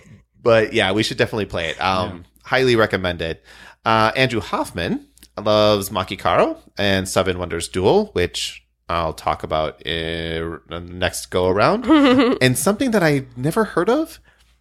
[SPEAKER 2] But yeah, we should definitely play it. Um, yeah. Highly recommended. Uh, Andrew Hoffman loves Makikaro and Seven Wonders Duel, which I'll talk about in the next go around. And something that I never heard of,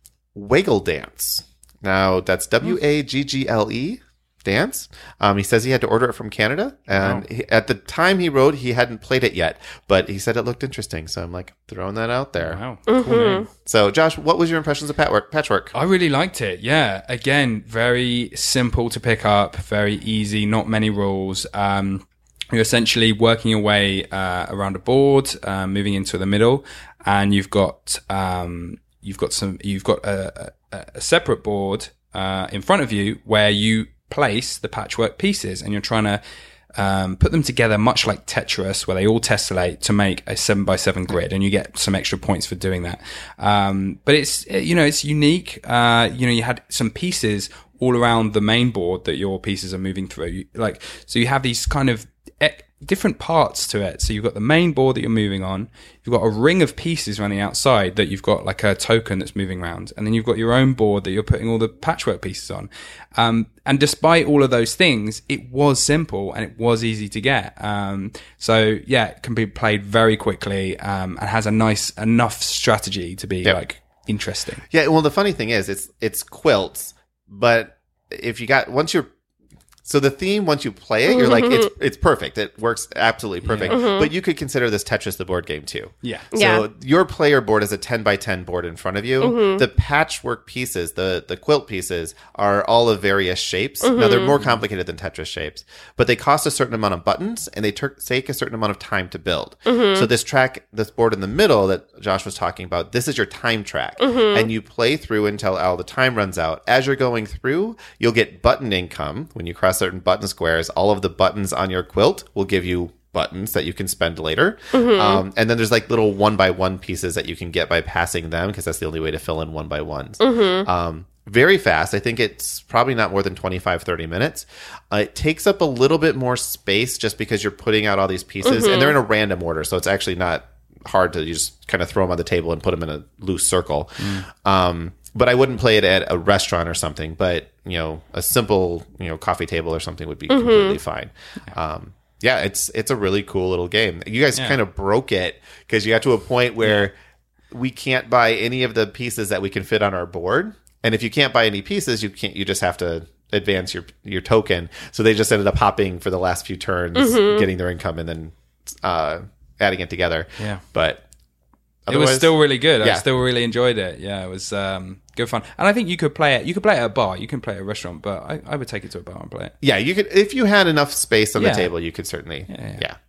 [SPEAKER 2] Waggle Dance. Now that's W A G G L E. Dance. Um, he says he had to order it from Canada, and
[SPEAKER 1] Wow.
[SPEAKER 2] he, at the time he wrote, he hadn't played it yet, but he said it looked interesting. So I'm like throwing that out there.
[SPEAKER 1] Wow.
[SPEAKER 3] Mm-hmm.
[SPEAKER 1] Cool name.
[SPEAKER 2] So, Josh, what was your impressions of Patchwork? Patchwork.
[SPEAKER 1] I really liked it. Yeah. Again, very simple to pick up, very easy, not many rules. Um, you're essentially working your way uh, around a board, uh, moving into the middle, and you've got um, you've got some you've got a, a, a separate board uh, in front of you where you place the patchwork pieces, and you're trying to um, put them together much like Tetris, where they all tessellate to make a seven by seven grid, and you get some extra points for doing that. Um, but it's, you know, it's unique. Uh, you know, you had some pieces all around the main board that your pieces are moving through. Like, so you have these kind of e- different parts to it. So you've got the main board that you're moving on. You've got a ring of pieces around the outside that you've got like a token that's moving around. And then you've got your own board that you're putting all the patchwork pieces on. Um, and despite all of those things, it was simple and it was easy to get. Um, so yeah, it can be played very quickly, um, and has a nice enough strategy to be
[SPEAKER 2] Yep.
[SPEAKER 1] like interesting.
[SPEAKER 2] Yeah. Well, the funny thing is, it's it's quilts, but if you got once you're So the theme, once you play it, you're like, it's it's perfect. It works absolutely perfect.
[SPEAKER 3] Yeah. Mm-hmm.
[SPEAKER 2] But you could consider this Tetris the board game too.
[SPEAKER 1] Yeah.
[SPEAKER 2] So
[SPEAKER 3] Yeah.
[SPEAKER 2] your player board is a ten by ten board in front of you.
[SPEAKER 3] Mm-hmm.
[SPEAKER 2] The patchwork pieces, the, the quilt pieces, are all of various shapes.
[SPEAKER 3] Mm-hmm.
[SPEAKER 2] Now, they're more complicated than Tetris shapes, but they cost a certain amount of buttons, and they ter- take a certain amount of time to build.
[SPEAKER 3] Mm-hmm.
[SPEAKER 2] So this track, this board in the middle that Josh was talking about, this is your time track.
[SPEAKER 3] Mm-hmm.
[SPEAKER 2] And you play through until all the time runs out. As you're going through, you'll get button income. When you cross certain button squares, all of the buttons on your quilt will give you buttons that you can spend later.
[SPEAKER 3] Mm-hmm.
[SPEAKER 2] Um, and then there's like little one by one pieces that you can get by passing them, because that's the only way to fill in one by ones.
[SPEAKER 3] Mm-hmm.
[SPEAKER 2] Um, very fast. I think it's probably not more than twenty-five, thirty minutes. Uh, it takes up a little bit more space just because you're putting out all these pieces,
[SPEAKER 3] Mm-hmm.
[SPEAKER 2] and they're in a random order. So it's actually not hard to, you just kind of throw them on the table and put them in a loose circle.
[SPEAKER 1] Mm.
[SPEAKER 2] Um, but I wouldn't play it at a restaurant or something, but you know, a simple, you know, coffee table or something would be
[SPEAKER 3] Mm-hmm.
[SPEAKER 2] completely fine. Um, yeah, it's, it's a really cool little game. You guys
[SPEAKER 1] Yeah.
[SPEAKER 2] kind of broke it because you got to a point where we can't buy any of the pieces that we can fit on our board. And if you can't buy any pieces, you can't, you just have to advance your, your token. So they just ended up hopping for the last few turns,
[SPEAKER 3] Mm-hmm.
[SPEAKER 2] getting their income and then, uh, adding it together.
[SPEAKER 1] Yeah.
[SPEAKER 2] But
[SPEAKER 1] It was
[SPEAKER 2] otherwise-
[SPEAKER 1] still really good. I
[SPEAKER 2] Yeah.
[SPEAKER 1] still really enjoyed it. Yeah, it was um, good fun. And I think you could play it. You could play it at a bar. You can play it at a restaurant, but I, I would take it to a bar and play it.
[SPEAKER 2] yeah, you could, if you had enough space on
[SPEAKER 1] Yeah.
[SPEAKER 2] the table, you could certainly, yeah.
[SPEAKER 1] Yeah, yeah.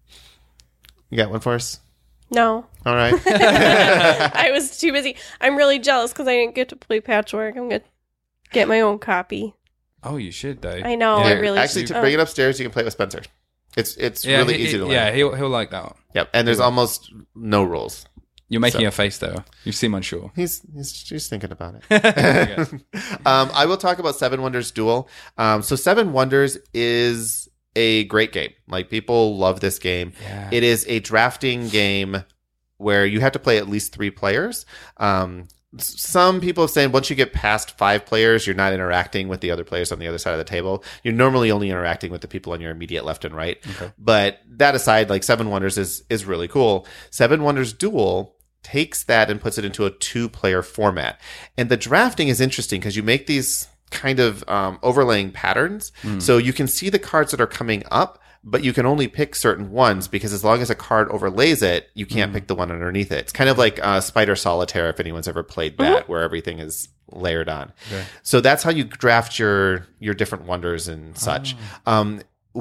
[SPEAKER 2] You got one for us?
[SPEAKER 3] No.
[SPEAKER 2] All right.
[SPEAKER 3] I was too busy. I'm really jealous because I didn't get to play Patchwork. I'm going to get my own copy.
[SPEAKER 1] Oh, you should though.
[SPEAKER 3] I know. I
[SPEAKER 2] Here,
[SPEAKER 3] really
[SPEAKER 2] actually,
[SPEAKER 3] should.
[SPEAKER 2] to bring it upstairs, you can play it with Spencer. It's it's
[SPEAKER 1] Yeah,
[SPEAKER 2] really
[SPEAKER 1] he-
[SPEAKER 2] easy to learn.
[SPEAKER 1] Yeah, he'll he'll like that one.
[SPEAKER 2] Yep. And there's almost no rules.
[SPEAKER 1] You're making
[SPEAKER 2] So-
[SPEAKER 1] a face though. You seem unsure.
[SPEAKER 2] He's he's just thinking about it.
[SPEAKER 1] Yeah.
[SPEAKER 2] um, I will talk about Seven Wonders Duel. Um, so Seven Wonders is a great game. Like, people love this game.
[SPEAKER 1] Yeah.
[SPEAKER 2] It is a drafting game where you have to play at least three players. Um, s- some people have said once you get past five players, you're not interacting with the other players on the other side of the table. You're normally only interacting with the people on your immediate left and right.
[SPEAKER 1] Okay.
[SPEAKER 2] But that aside, like, Seven Wonders is is really cool. Seven Wonders Duel takes that and puts it into a two-player format. And the drafting is interesting because you make these kind of um, overlaying patterns. Mm. So you can see the cards that are coming up, but you can only pick certain ones because as long as a card overlays it, you can't mm. pick the one underneath it. It's kind of like uh, Spider Solitaire, if anyone's ever played that, mm-hmm. where everything is layered on. Okay. So that's how you draft your your different wonders and such. Oh. Um,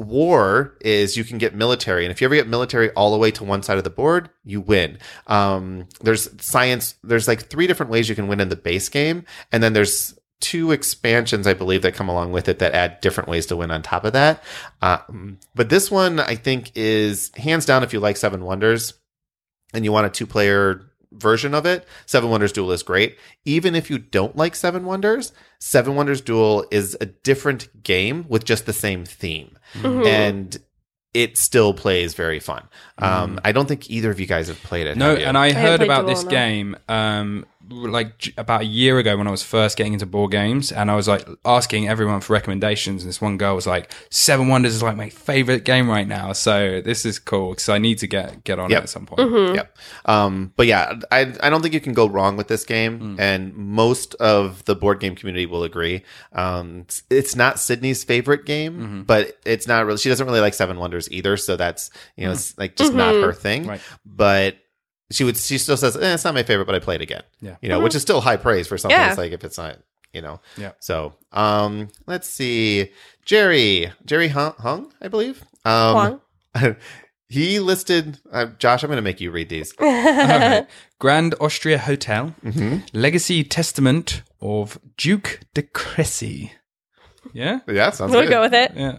[SPEAKER 2] War is you can get military, and if you ever get military all the way to one side of the board, you win. Um, there's science. There's like three different ways you can win in the base game, and then there's two expansions, I believe, that come along with it that add different ways to win on top of that. Um, but this one, I think, is hands down, if you like Seven Wonders and you want a two-player version of it, Seven Wonders Duel is great. Even if you don't like Seven Wonders, Seven Wonders Duel is a different game with just the same theme. Mm-hmm. And it still plays very fun. Um, mm. I don't think either of you guys have played it.
[SPEAKER 1] No, and I, I heard about Duel, this no. game um, like about a year ago when I was first getting into board games, and I was like asking everyone for recommendations, and this one girl was like, Seven Wonders is like my favorite game right now, so this is cool because I need to get get on yep. it at some point.
[SPEAKER 2] Mm-hmm. Yep. Um, but yeah, I I don't think you can go wrong with this game, mm. and most of the board game community will agree. Um, it's, it's not Sydney's favorite game, mm-hmm. but it's not really. She doesn't really like Seven Wonders either, so that's you know mm. it's like just mm-hmm. not her thing. Right. But she would. She still says, eh, "It's not my favorite, but I played again." Yeah, you know, mm-hmm. which is still high praise for something. Yeah. It's like if it's not, you know. Yeah. So, um, let's see, Jerry, Jerry Hung, Hung I believe. Um, Huang. He listed. Uh, Josh, I'm going to make you read these.
[SPEAKER 1] Okay. Grand Austria Hotel, mm-hmm. Legacy Testament of Duke de Crécy. Yeah.
[SPEAKER 2] Yeah, sounds
[SPEAKER 3] we'll
[SPEAKER 2] good.
[SPEAKER 3] We'll go with it.
[SPEAKER 1] Yeah.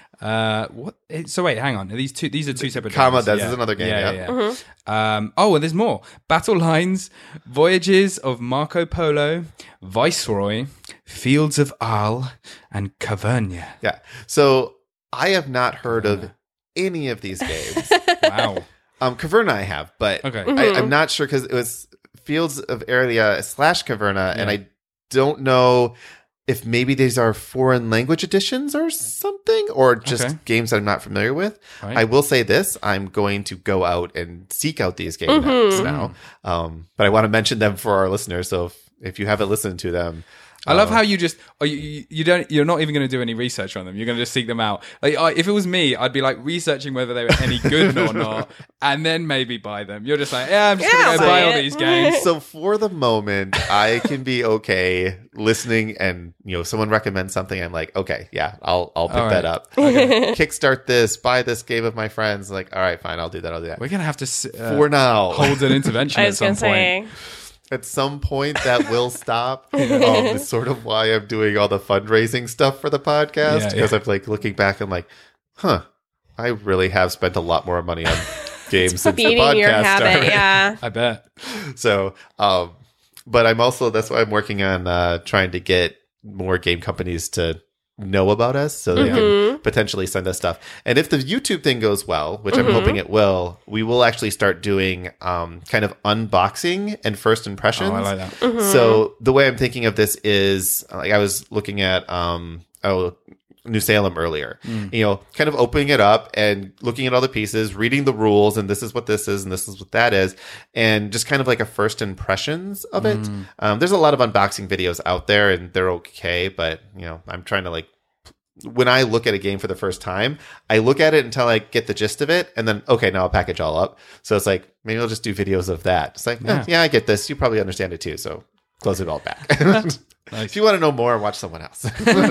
[SPEAKER 1] Uh, what? So wait, hang on. Are these two? These are two separate.
[SPEAKER 2] Comma. This
[SPEAKER 1] yeah.
[SPEAKER 2] is another game.
[SPEAKER 1] Yeah.
[SPEAKER 2] yeah.
[SPEAKER 1] yeah.
[SPEAKER 3] Mm-hmm.
[SPEAKER 1] Um. Oh, and there's more. Battle Lines, Voyages of Marco Polo, Viceroy, Fields of Arles, and Cavernia.
[SPEAKER 2] Yeah. So I have not heard Caverna. of any of these games.
[SPEAKER 1] Wow.
[SPEAKER 2] Um, Caverna I have, but
[SPEAKER 1] okay.
[SPEAKER 3] Mm-hmm.
[SPEAKER 2] I, I'm not sure because it was Fields of Arles slash Caverna, yeah. and I don't know if maybe these are foreign language editions or something, or just okay. games that I'm not familiar with. Right. I will say this, I'm going to go out and seek out these games mm-hmm. now. Um, but I want to mention them for our listeners. So if, if you haven't listened to them,
[SPEAKER 1] I love how you just oh, you, you don't you're not even going to do any research on them. You're going to just seek them out. Like I, if it was me, I'd be like researching whether they were any good or not, and then maybe buy them. You're just like, yeah, I'm just yeah, going to go buy all these games.
[SPEAKER 2] So for the moment, I can be okay listening, and you know, someone recommends something. I'm like, okay, yeah, I'll I'll pick right. that up. Okay. Kickstart this, buy this game of my friends. Like, all right, fine, I'll do that. I'll do that.
[SPEAKER 1] We're gonna have to uh,
[SPEAKER 2] for now
[SPEAKER 1] hold an intervention
[SPEAKER 3] I
[SPEAKER 1] was at some
[SPEAKER 3] gonna
[SPEAKER 1] point.
[SPEAKER 3] Say.
[SPEAKER 2] At some point, that will stop. Um, it's sort of why I'm doing all the fundraising stuff for the podcast, because yeah, yeah. I'm like looking back and like, huh, I really have spent a lot more money on games since the podcast
[SPEAKER 3] your habit,
[SPEAKER 2] started.
[SPEAKER 3] Yeah,
[SPEAKER 1] I bet.
[SPEAKER 2] So, um, but I'm also that's why I'm working on uh, trying to get more game companies to know about us so they mm-hmm. can potentially send us stuff. And if the YouTube thing goes well, which mm-hmm. I'm hoping it will, we will actually start doing um, kind of unboxing and first impressions. Oh, I like that. Mm-hmm. So the way I'm thinking of this is like I was looking at um, oh, New Salem earlier, mm. you know, kind of opening it up and looking at all the pieces, reading the rules, and this is what this is and this is what that is, and just kind of like a first impressions of it. Mm. Um, there's a lot of unboxing videos out there and they're okay, but you know, I'm trying to like, when I look at a game for the first time, I look at it until I get the gist of it, and then okay, now I'll package all up. So it's like maybe I'll just do videos of that. It's like, yeah, oh, yeah I get this. You probably understand it too. So close it all back. Nice. If you want to know more, watch someone else.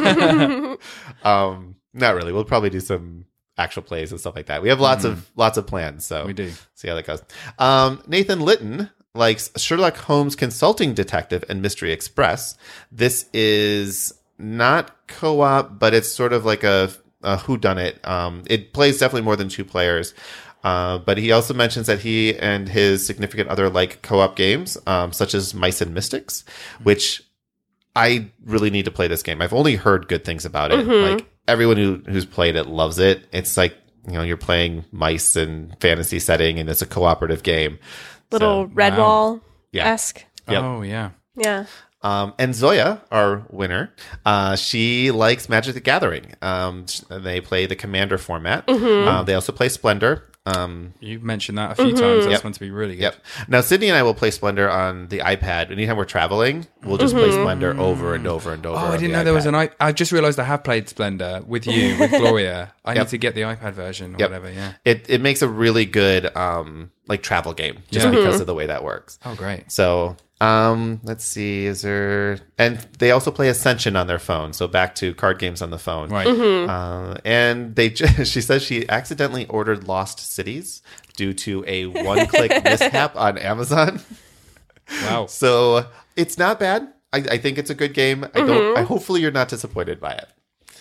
[SPEAKER 2] um, not really. We'll probably do some actual plays and stuff like that. We have lots mm. of lots of plans. So
[SPEAKER 1] we do.
[SPEAKER 2] See how that goes. Um, Nathan Litton likes Sherlock Holmes Consulting Detective and Mystery Express. This is not co-op, but it's sort of like a, a whodunit. Um, it plays definitely more than two players. Uh, but he also mentions that he and his significant other like co-op games, um, such as Mice and Mystics, which I really need to play this game. I've only heard good things about it. Mm-hmm. Like everyone who who's played it loves it. It's like, you know, you're playing mice in fantasy setting and it's a cooperative game.
[SPEAKER 3] Little so, Redwall-esque.
[SPEAKER 2] Yeah. Yep.
[SPEAKER 1] Oh, yeah.
[SPEAKER 3] Yeah.
[SPEAKER 2] Um, and Zoya, our winner, uh, she likes Magic the Gathering. Um, they play the Commander format. Mm-hmm. Uh, they also play Splendor. Um,
[SPEAKER 1] You've mentioned that a few times. That's
[SPEAKER 2] Yep.
[SPEAKER 1] meant to be really good.
[SPEAKER 2] Yep. Now, Sydney and I will play Splendor on the iPad. Anytime we're traveling, we'll just play Splendor over and over and over.
[SPEAKER 1] Oh,
[SPEAKER 2] on
[SPEAKER 1] I didn't
[SPEAKER 2] the
[SPEAKER 1] know there was
[SPEAKER 2] iPad.
[SPEAKER 1] an i. I just realised I have played Splendor with you, with Gloria. I
[SPEAKER 2] Yep.
[SPEAKER 1] need to get the iPad version or
[SPEAKER 2] Yep.
[SPEAKER 1] whatever, yeah.
[SPEAKER 2] It it makes a really good um like travel game just
[SPEAKER 1] Yeah.
[SPEAKER 2] because of the way that works.
[SPEAKER 1] Oh, great.
[SPEAKER 2] So, um, let's see. Is there? And they also play Ascension on their phone. So back to card games on the phone.
[SPEAKER 1] Right.
[SPEAKER 2] Uh, and they, ju- she says she accidentally ordered Lost Cities due to a one-click mishap on Amazon.
[SPEAKER 1] Wow.
[SPEAKER 2] So it's not bad. I, I think it's a good game. I don't. I hopefully you're not disappointed by it.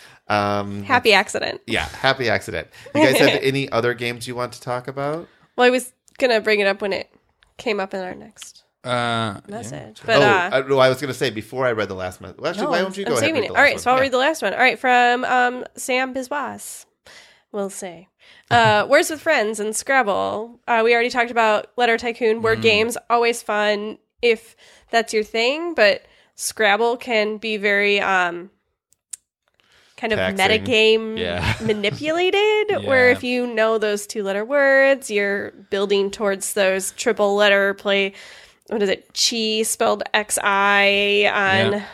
[SPEAKER 2] Um,
[SPEAKER 3] Happy accident.
[SPEAKER 2] yeah, happy accident. You guys have any other games you want to talk about?
[SPEAKER 3] Well, I was gonna bring it up when it came up in our next
[SPEAKER 1] Uh,
[SPEAKER 3] message,
[SPEAKER 1] yeah.
[SPEAKER 3] but
[SPEAKER 2] oh,
[SPEAKER 3] uh,
[SPEAKER 2] I, no, I was going to say before I read the last message. Well, actually,
[SPEAKER 3] no,
[SPEAKER 2] why
[SPEAKER 3] I'm-
[SPEAKER 2] don't you
[SPEAKER 3] I'm
[SPEAKER 2] go ahead? and
[SPEAKER 3] saving
[SPEAKER 2] read
[SPEAKER 3] it.
[SPEAKER 2] the
[SPEAKER 3] All
[SPEAKER 2] last
[SPEAKER 3] right, so
[SPEAKER 2] one?
[SPEAKER 3] I'll
[SPEAKER 2] Yeah.
[SPEAKER 3] read the last one. All right, from um, Sam Bizwas. We'll say. Uh, Words with Friends and Scrabble. Uh, we already talked about Letter Tycoon, word games. Always fun if that's your thing, but Scrabble can be very um, kind of
[SPEAKER 2] Taxing.
[SPEAKER 3] metagame
[SPEAKER 2] Yeah.
[SPEAKER 3] manipulated, where
[SPEAKER 1] Yeah.
[SPEAKER 3] if you know those two letter words, you're building towards those triple letter play. What is it? Chi spelled X I on.
[SPEAKER 1] Yeah.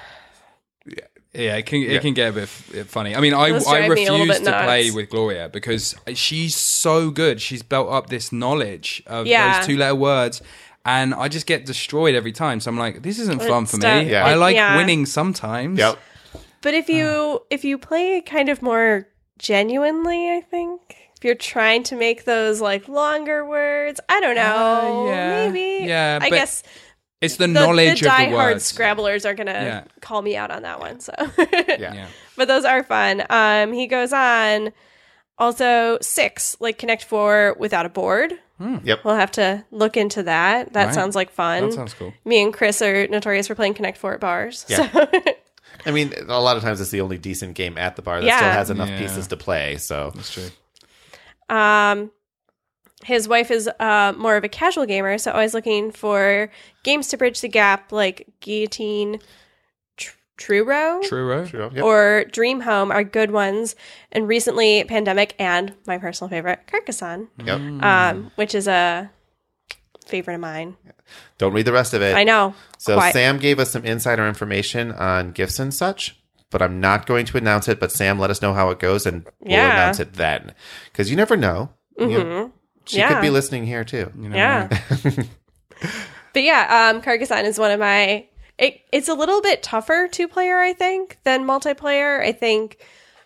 [SPEAKER 1] Yeah, it can it
[SPEAKER 2] Yeah.
[SPEAKER 1] can get a bit f- funny. I mean, I
[SPEAKER 3] Those
[SPEAKER 1] I
[SPEAKER 3] drive me a little
[SPEAKER 1] refuse
[SPEAKER 3] bit
[SPEAKER 1] to
[SPEAKER 3] nuts.
[SPEAKER 1] play with Gloria because she's so good. She's built up this knowledge of
[SPEAKER 3] Yeah.
[SPEAKER 1] those two letter words, and I just get destroyed every time. So I'm like, this isn't fun for
[SPEAKER 3] Stuff.
[SPEAKER 1] me.
[SPEAKER 2] Yeah.
[SPEAKER 1] I like
[SPEAKER 3] Yeah.
[SPEAKER 1] winning sometimes.
[SPEAKER 2] Yep.
[SPEAKER 3] But if you if you play kind of more genuinely, I think if you're trying to make those like longer words, I don't know,
[SPEAKER 1] Uh, yeah.
[SPEAKER 3] maybe.
[SPEAKER 1] Yeah,
[SPEAKER 3] I
[SPEAKER 1] but
[SPEAKER 3] guess
[SPEAKER 1] It's the,
[SPEAKER 3] the,
[SPEAKER 1] knowledge
[SPEAKER 3] the
[SPEAKER 1] of the
[SPEAKER 3] diehard
[SPEAKER 1] words.
[SPEAKER 3] Scrabblers are gonna
[SPEAKER 1] Yeah.
[SPEAKER 3] call me out on that one. So,
[SPEAKER 2] Yeah.
[SPEAKER 1] Yeah.
[SPEAKER 3] but those are fun. Um, he goes on. Also, six like Connect Four without a board.
[SPEAKER 2] Yep.
[SPEAKER 3] We'll have to look into that. That
[SPEAKER 1] Right.
[SPEAKER 3] sounds like fun.
[SPEAKER 1] That sounds cool.
[SPEAKER 3] Me and Chris are notorious for playing Connect Four at bars.
[SPEAKER 2] Yeah.
[SPEAKER 3] So.
[SPEAKER 2] I mean, a lot of times it's the only decent game at the bar that
[SPEAKER 3] Yeah.
[SPEAKER 2] still has enough
[SPEAKER 1] Yeah.
[SPEAKER 2] pieces to play. So
[SPEAKER 1] That's true.
[SPEAKER 3] Um, his wife is uh, more of a casual gamer, so always looking for games to bridge the gap, like Guillotine, tr- Truro,
[SPEAKER 1] True.
[SPEAKER 2] True. Yep.
[SPEAKER 3] or Dream Home are good ones. And recently, Pandemic and my personal favorite, Carcassonne,
[SPEAKER 2] Yep.
[SPEAKER 3] um, which is a favorite of mine.
[SPEAKER 2] Don't read the rest of it.
[SPEAKER 3] I know.
[SPEAKER 2] So
[SPEAKER 3] Quiet.
[SPEAKER 2] Sam gave us some insider information on gifts and such, but I'm not going to announce it. But Sam, let us know how it goes, and we'll
[SPEAKER 3] Yeah.
[SPEAKER 2] announce it then. Because you never know. You know,
[SPEAKER 3] Mhm.
[SPEAKER 2] she
[SPEAKER 3] Yeah.
[SPEAKER 2] could be listening here too.
[SPEAKER 1] You know,
[SPEAKER 3] Yeah. But yeah, um, Carcassonne is one of my. It, it's a little bit tougher two player, I think, than multiplayer. I think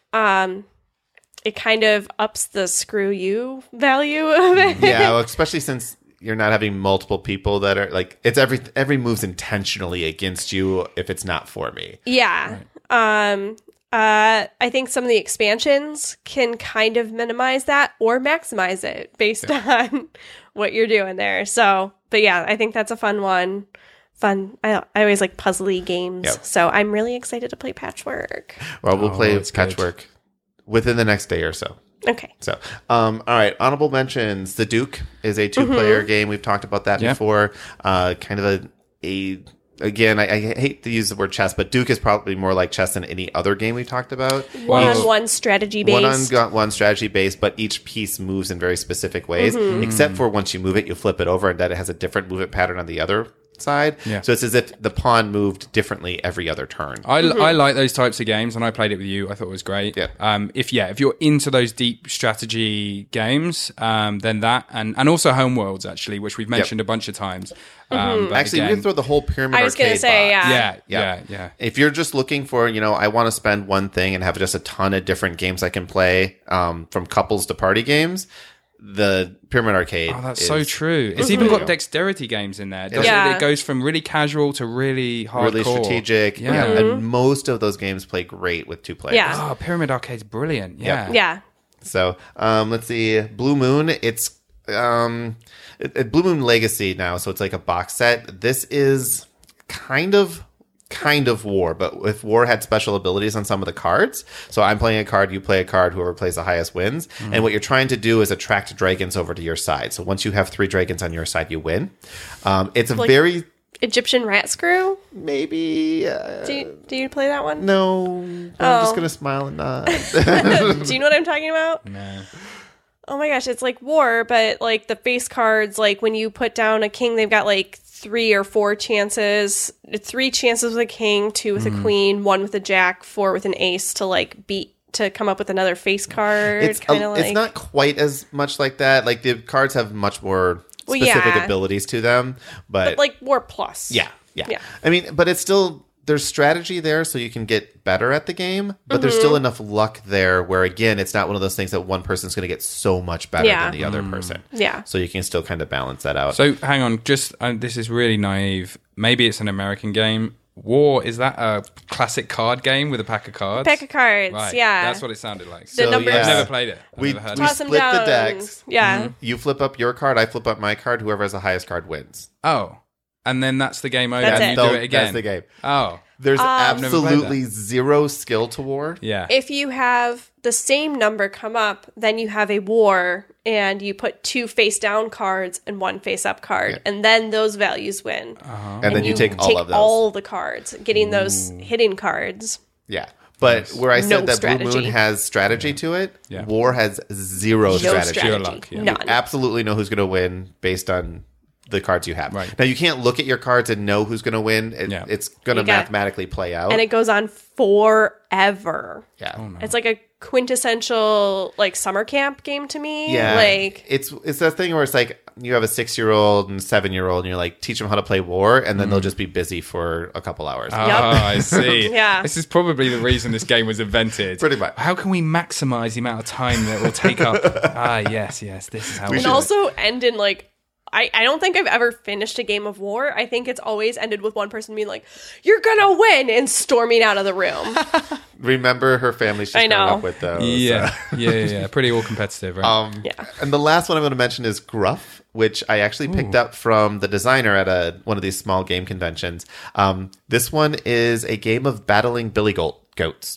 [SPEAKER 3] um, it kind of ups the screw you value of it.
[SPEAKER 2] Yeah, well, especially since you're not having multiple people that are like it's every every move's intentionally against you if it's not for me.
[SPEAKER 3] Yeah. Um, uh, I think some of the expansions can kind of minimize that or maximize it based on what you're doing there. So, but yeah, I think that's a fun one. Fun. I, I always like puzzly games.
[SPEAKER 2] Yep.
[SPEAKER 3] So I'm really excited to play Patchwork.
[SPEAKER 2] Well, we'll
[SPEAKER 1] Oh,
[SPEAKER 2] play
[SPEAKER 1] it's good.
[SPEAKER 2] Patchwork within the next day or so.
[SPEAKER 3] Okay.
[SPEAKER 2] So, um, all right. Honorable mentions. The Duke is a two-player game. We've talked about that
[SPEAKER 1] Yeah.
[SPEAKER 2] before. Uh, kind of a, a again, I, I hate to use the word chess, but Duke is probably more like chess than any other game we've talked about.
[SPEAKER 3] One
[SPEAKER 2] Each-
[SPEAKER 3] on one strategy based.
[SPEAKER 2] One on one strategy based, but each piece moves in very specific ways.
[SPEAKER 3] Mm-hmm.
[SPEAKER 2] Except for once you move it, you flip it over, and that it has a different movement pattern on the other side.
[SPEAKER 1] Yeah.
[SPEAKER 2] So it's as if the pawn moved differently every other turn.
[SPEAKER 1] I, I like those types of games, and I played it with you. I thought it was great.
[SPEAKER 2] Yeah.
[SPEAKER 1] Um, if yeah, if you're into those deep strategy games, um, then that and and also Homeworlds actually, which we've mentioned a bunch of times. Um, but
[SPEAKER 2] Actually, we
[SPEAKER 1] again-
[SPEAKER 2] can throw the whole pyramid.
[SPEAKER 3] I was gonna
[SPEAKER 2] Arcade
[SPEAKER 3] say,
[SPEAKER 2] box.
[SPEAKER 3] yeah.
[SPEAKER 1] yeah,
[SPEAKER 2] Yeah.
[SPEAKER 1] yeah, yeah.
[SPEAKER 2] If you're just looking for, you know, I want to spend one thing and have just a ton of different games I can play, um, from couples to party games, the Pyramid Arcade.
[SPEAKER 1] Oh, that's
[SPEAKER 2] is
[SPEAKER 1] so true. It's even
[SPEAKER 2] there you
[SPEAKER 1] got
[SPEAKER 2] go.
[SPEAKER 1] dexterity games in there. doesn't it?
[SPEAKER 3] Yeah.
[SPEAKER 1] It goes from really casual to really hardcore.
[SPEAKER 2] Really strategic.
[SPEAKER 1] Yeah.
[SPEAKER 2] Yeah. And most of those games play great with two players.
[SPEAKER 3] Yeah.
[SPEAKER 1] Oh, Pyramid Arcade's brilliant. Yeah.
[SPEAKER 3] Yeah.
[SPEAKER 2] So, um, let's see. Blue Moon, it's um, it, it- Blue Moon Legacy now, so it's like a box set. This is kind of kind of War, but if War had special abilities on some of the cards. So I'm playing a card, you play a card, whoever plays the highest wins. And what you're trying to do is attract dragons over to your side. So once you have three dragons on your side, you win. Um, it's a
[SPEAKER 3] Like-
[SPEAKER 2] very
[SPEAKER 3] Egyptian rat screw.
[SPEAKER 2] maybe uh,
[SPEAKER 3] Do you, do you play that one?
[SPEAKER 2] no. I'm
[SPEAKER 3] Oh.
[SPEAKER 2] just gonna smile and nod.
[SPEAKER 3] Do you know what I'm talking about?
[SPEAKER 1] No.
[SPEAKER 3] oh my gosh, it's like War, but like the face cards, like when you put down a king, they've got like three or four chances, three chances with a king, two with mm. a queen, one with a jack, four with an ace to like beat, to come up with another face card.
[SPEAKER 2] It's,
[SPEAKER 3] kind of like...
[SPEAKER 2] it's not quite as much like that. Like the cards have much more
[SPEAKER 3] well,
[SPEAKER 2] specific
[SPEAKER 3] yeah.
[SPEAKER 2] abilities to them, but,
[SPEAKER 3] but like War Plus.
[SPEAKER 2] Yeah, yeah,
[SPEAKER 3] yeah.
[SPEAKER 2] I mean, but it's still, there's strategy there so you can get better at the game, but mm-hmm. there's still enough luck there where, again, it's not one of those things that one person's going to get so much better
[SPEAKER 3] yeah.
[SPEAKER 2] than the other
[SPEAKER 1] mm.
[SPEAKER 2] person.
[SPEAKER 3] Yeah.
[SPEAKER 2] So you can still kind of balance that out.
[SPEAKER 1] So hang on, just uh, this is really naive. Maybe it's an American game. War, is that a classic card game with a pack of cards?
[SPEAKER 3] Pack of cards,
[SPEAKER 1] right.
[SPEAKER 3] yeah.
[SPEAKER 1] That's what it sounded like.
[SPEAKER 3] The
[SPEAKER 2] so,
[SPEAKER 3] numbers-
[SPEAKER 2] yeah.
[SPEAKER 1] I've never played it. I've
[SPEAKER 2] we
[SPEAKER 1] never heard
[SPEAKER 2] we
[SPEAKER 1] of it.
[SPEAKER 3] Toss 'em
[SPEAKER 2] split
[SPEAKER 3] down.
[SPEAKER 2] the decks.
[SPEAKER 3] Yeah.
[SPEAKER 2] Mm-hmm. You flip up your card, I flip up my card. Whoever has the highest card wins.
[SPEAKER 1] Oh. And then that's the game over
[SPEAKER 3] That's
[SPEAKER 1] and
[SPEAKER 3] it.
[SPEAKER 1] you
[SPEAKER 2] So
[SPEAKER 1] do it again.
[SPEAKER 2] That's the game.
[SPEAKER 1] Oh.
[SPEAKER 2] There's
[SPEAKER 3] Um,
[SPEAKER 2] absolutely zero skill to War.
[SPEAKER 1] Yeah.
[SPEAKER 3] If you have the same number come up, then you have a war, and you put two face down cards and one face up card,
[SPEAKER 2] Yeah.
[SPEAKER 3] and then those values win.
[SPEAKER 1] Uh-huh.
[SPEAKER 2] And then you take all of those.
[SPEAKER 3] all the cards, getting those hidden cards.
[SPEAKER 2] Yeah. But where I said
[SPEAKER 3] No
[SPEAKER 2] that
[SPEAKER 3] strategy.
[SPEAKER 2] Blue Moon has strategy to it,
[SPEAKER 1] Yeah.
[SPEAKER 2] War has zero
[SPEAKER 3] No
[SPEAKER 2] strategy.
[SPEAKER 1] Pure
[SPEAKER 3] strategy.
[SPEAKER 1] luck, yeah.
[SPEAKER 3] None.
[SPEAKER 2] You absolutely know who's going to win based on the cards you have.
[SPEAKER 1] Right.
[SPEAKER 2] Now, you can't look at your cards and know who's going to win. It,
[SPEAKER 1] Yeah.
[SPEAKER 2] It's going to
[SPEAKER 3] You gotta-
[SPEAKER 2] mathematically play out.
[SPEAKER 3] And it goes on forever.
[SPEAKER 2] yeah.
[SPEAKER 1] Oh, no.
[SPEAKER 3] It's like a quintessential like summer camp game to me.
[SPEAKER 2] Yeah,
[SPEAKER 3] Like
[SPEAKER 2] it's it's that thing where it's like you have a six year old and seven year old, and you're like teach them how to play War, and then
[SPEAKER 1] Mm.
[SPEAKER 2] they'll just be busy for a couple hours.
[SPEAKER 1] Oh, I see.
[SPEAKER 3] Yeah.
[SPEAKER 1] This is probably the reason this game was invented.
[SPEAKER 2] Pretty much.
[SPEAKER 1] How can we maximize the amount of time that it will take up? Ah, yes, yes. This is how we
[SPEAKER 3] and
[SPEAKER 1] should.
[SPEAKER 3] also end in like I, I don't think I've ever finished a game of War. I think it's always ended with one person being like, "You're gonna win," and storming out of the room.
[SPEAKER 2] Remember her family she's
[SPEAKER 3] I
[SPEAKER 2] growing
[SPEAKER 3] know.
[SPEAKER 2] up with those.
[SPEAKER 1] Yeah, yeah, yeah, yeah. Pretty all competitive, right?
[SPEAKER 2] Um,
[SPEAKER 3] Yeah.
[SPEAKER 2] And the last one I'm going to mention is Gruff, which I actually picked up from the designer at a one of these small game conventions. Um, this one is a game of battling billy goat, goats.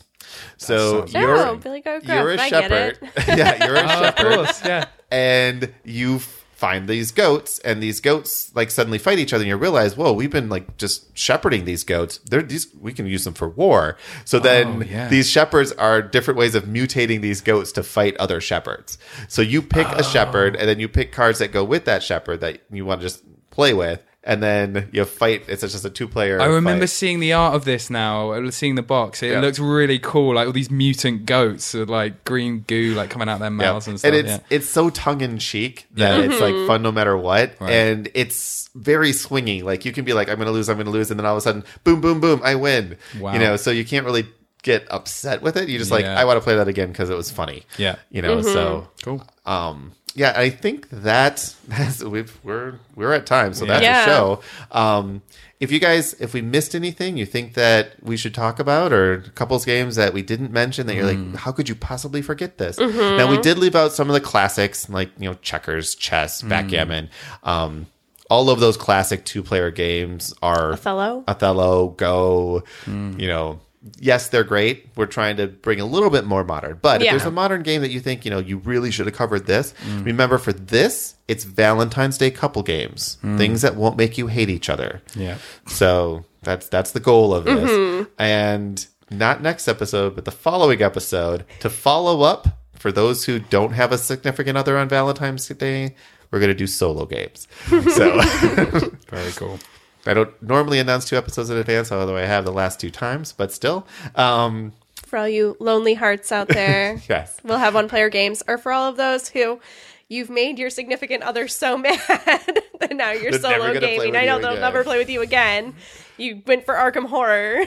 [SPEAKER 2] So
[SPEAKER 1] sounds
[SPEAKER 2] you're,
[SPEAKER 3] Oh, Billy Goat Gruff.
[SPEAKER 2] you're a
[SPEAKER 3] I get
[SPEAKER 2] shepherd.
[SPEAKER 3] it.
[SPEAKER 2] yeah, you're a
[SPEAKER 1] Oh, of
[SPEAKER 2] shepherd.
[SPEAKER 1] course, yeah.
[SPEAKER 2] And you find these goats, and these goats like suddenly fight each other, and you realize, whoa, we've been like just shepherding these goats. They're these we can use them for war. So then
[SPEAKER 1] Oh, yeah.
[SPEAKER 2] these shepherds are different ways of mutating these goats to fight other shepherds. So you pick
[SPEAKER 1] Oh.
[SPEAKER 2] a shepherd, and then you pick cards that go with that shepherd that you want to just play with. And then you fight. It's just a two-player.
[SPEAKER 1] I remember
[SPEAKER 2] fight.
[SPEAKER 1] seeing the art of this now, seeing the box. It
[SPEAKER 2] Yeah.
[SPEAKER 1] looks really cool, like all these mutant goats with like green goo like coming out their
[SPEAKER 2] Yeah.
[SPEAKER 1] mouths and stuff.
[SPEAKER 2] it's
[SPEAKER 1] yeah.
[SPEAKER 2] it's so tongue in cheek that
[SPEAKER 1] Yeah.
[SPEAKER 2] it's like fun no matter what,
[SPEAKER 1] Right.
[SPEAKER 2] and it's very swingy. Like you can be like, I'm going to lose, I'm going to lose, and then all of a sudden, boom, boom, boom, I win.
[SPEAKER 1] Wow.
[SPEAKER 2] You know, so you can't really get upset with it. You just like,
[SPEAKER 1] Yeah.
[SPEAKER 2] I want to play that again because it was funny.
[SPEAKER 1] Yeah.
[SPEAKER 2] You know, so
[SPEAKER 1] Cool.
[SPEAKER 2] um, yeah, I think that that's we've, we're we're at time, so
[SPEAKER 1] Yeah.
[SPEAKER 2] that's
[SPEAKER 3] Yeah.
[SPEAKER 2] a show. Um, if you guys, if we missed anything you think that we should talk about, or couples games that we didn't mention that you're
[SPEAKER 1] Mm.
[SPEAKER 2] like, how could you possibly forget this? Now we did leave out some of the classics like you know checkers, chess,
[SPEAKER 1] Mm.
[SPEAKER 2] backgammon. Um, all of those classic two player games are
[SPEAKER 3] Othello.
[SPEAKER 2] Othello, Go.
[SPEAKER 1] Mm.
[SPEAKER 2] You know. Yes, they're great. We're trying to bring a little bit more modern. But if
[SPEAKER 3] Yeah.
[SPEAKER 2] there's a modern game that you think, you know, you really should have covered this,
[SPEAKER 1] Mm.
[SPEAKER 2] remember for this, it's Valentine's Day couple games. Things that won't make you hate each other.
[SPEAKER 1] Yeah.
[SPEAKER 2] So that's that's the goal of this.
[SPEAKER 3] Mm-hmm.
[SPEAKER 2] And not next episode, but the following episode, to follow up for those who don't have a significant other on Valentine's Day, we're going to do solo games. So
[SPEAKER 1] Very cool.
[SPEAKER 2] I don't normally announce two episodes in advance, although I have the last two times, but still. Um,
[SPEAKER 3] For all you lonely hearts out there,
[SPEAKER 2] yes.
[SPEAKER 3] we'll have one player games. Or for all of those who you've made your significant other so mad that now you're
[SPEAKER 2] They're never
[SPEAKER 3] solo
[SPEAKER 2] gonna play
[SPEAKER 3] gaming.
[SPEAKER 2] with
[SPEAKER 3] I know
[SPEAKER 2] you
[SPEAKER 3] they'll
[SPEAKER 2] again.
[SPEAKER 3] never play with you again. You went for Arkham Horror.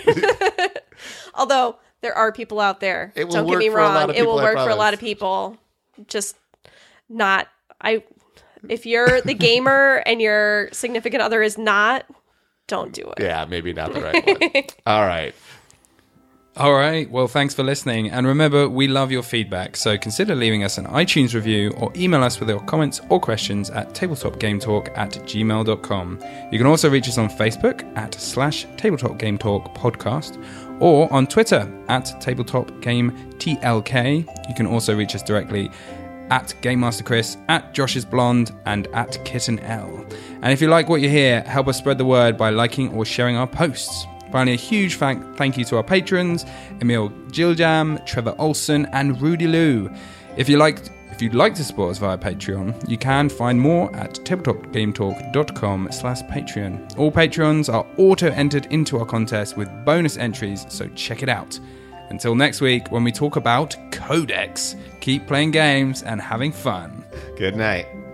[SPEAKER 3] Although there are people out there.
[SPEAKER 2] It will
[SPEAKER 3] Don't get
[SPEAKER 2] work
[SPEAKER 3] me
[SPEAKER 2] for a lot
[SPEAKER 3] wrong.
[SPEAKER 2] of
[SPEAKER 3] It will
[SPEAKER 2] people, I
[SPEAKER 3] work for a
[SPEAKER 2] promise.
[SPEAKER 3] lot of people. Just not I if you're the gamer and your significant other is not, don't do it.
[SPEAKER 2] Yeah, maybe not the right one. All right.
[SPEAKER 1] All right. Well, thanks for listening. And remember, we love your feedback. So consider leaving us an iTunes review or email us with your comments or questions at tabletopgametalk at gmail dot com. You can also reach us on Facebook at slash tabletopgametalk podcast or on Twitter at tabletopgametlk. You can also reach us directly at Game Master Chris, at Josh is Blonde, and at Kitten L. And if you like what you hear, help us spread the word by liking or sharing our posts. Finally, a huge thank, thank you to our patrons, Emil Giljam, Trevor Olson, and Rudy Lou. If you liked If you'd like to support us via Patreon, you can find more at tabletopgametalk.com slash Patreon. All Patreons are auto-entered into our contest with bonus entries, so check it out. Until next week, when we talk about Codex, keep playing games and having fun.
[SPEAKER 2] Good night.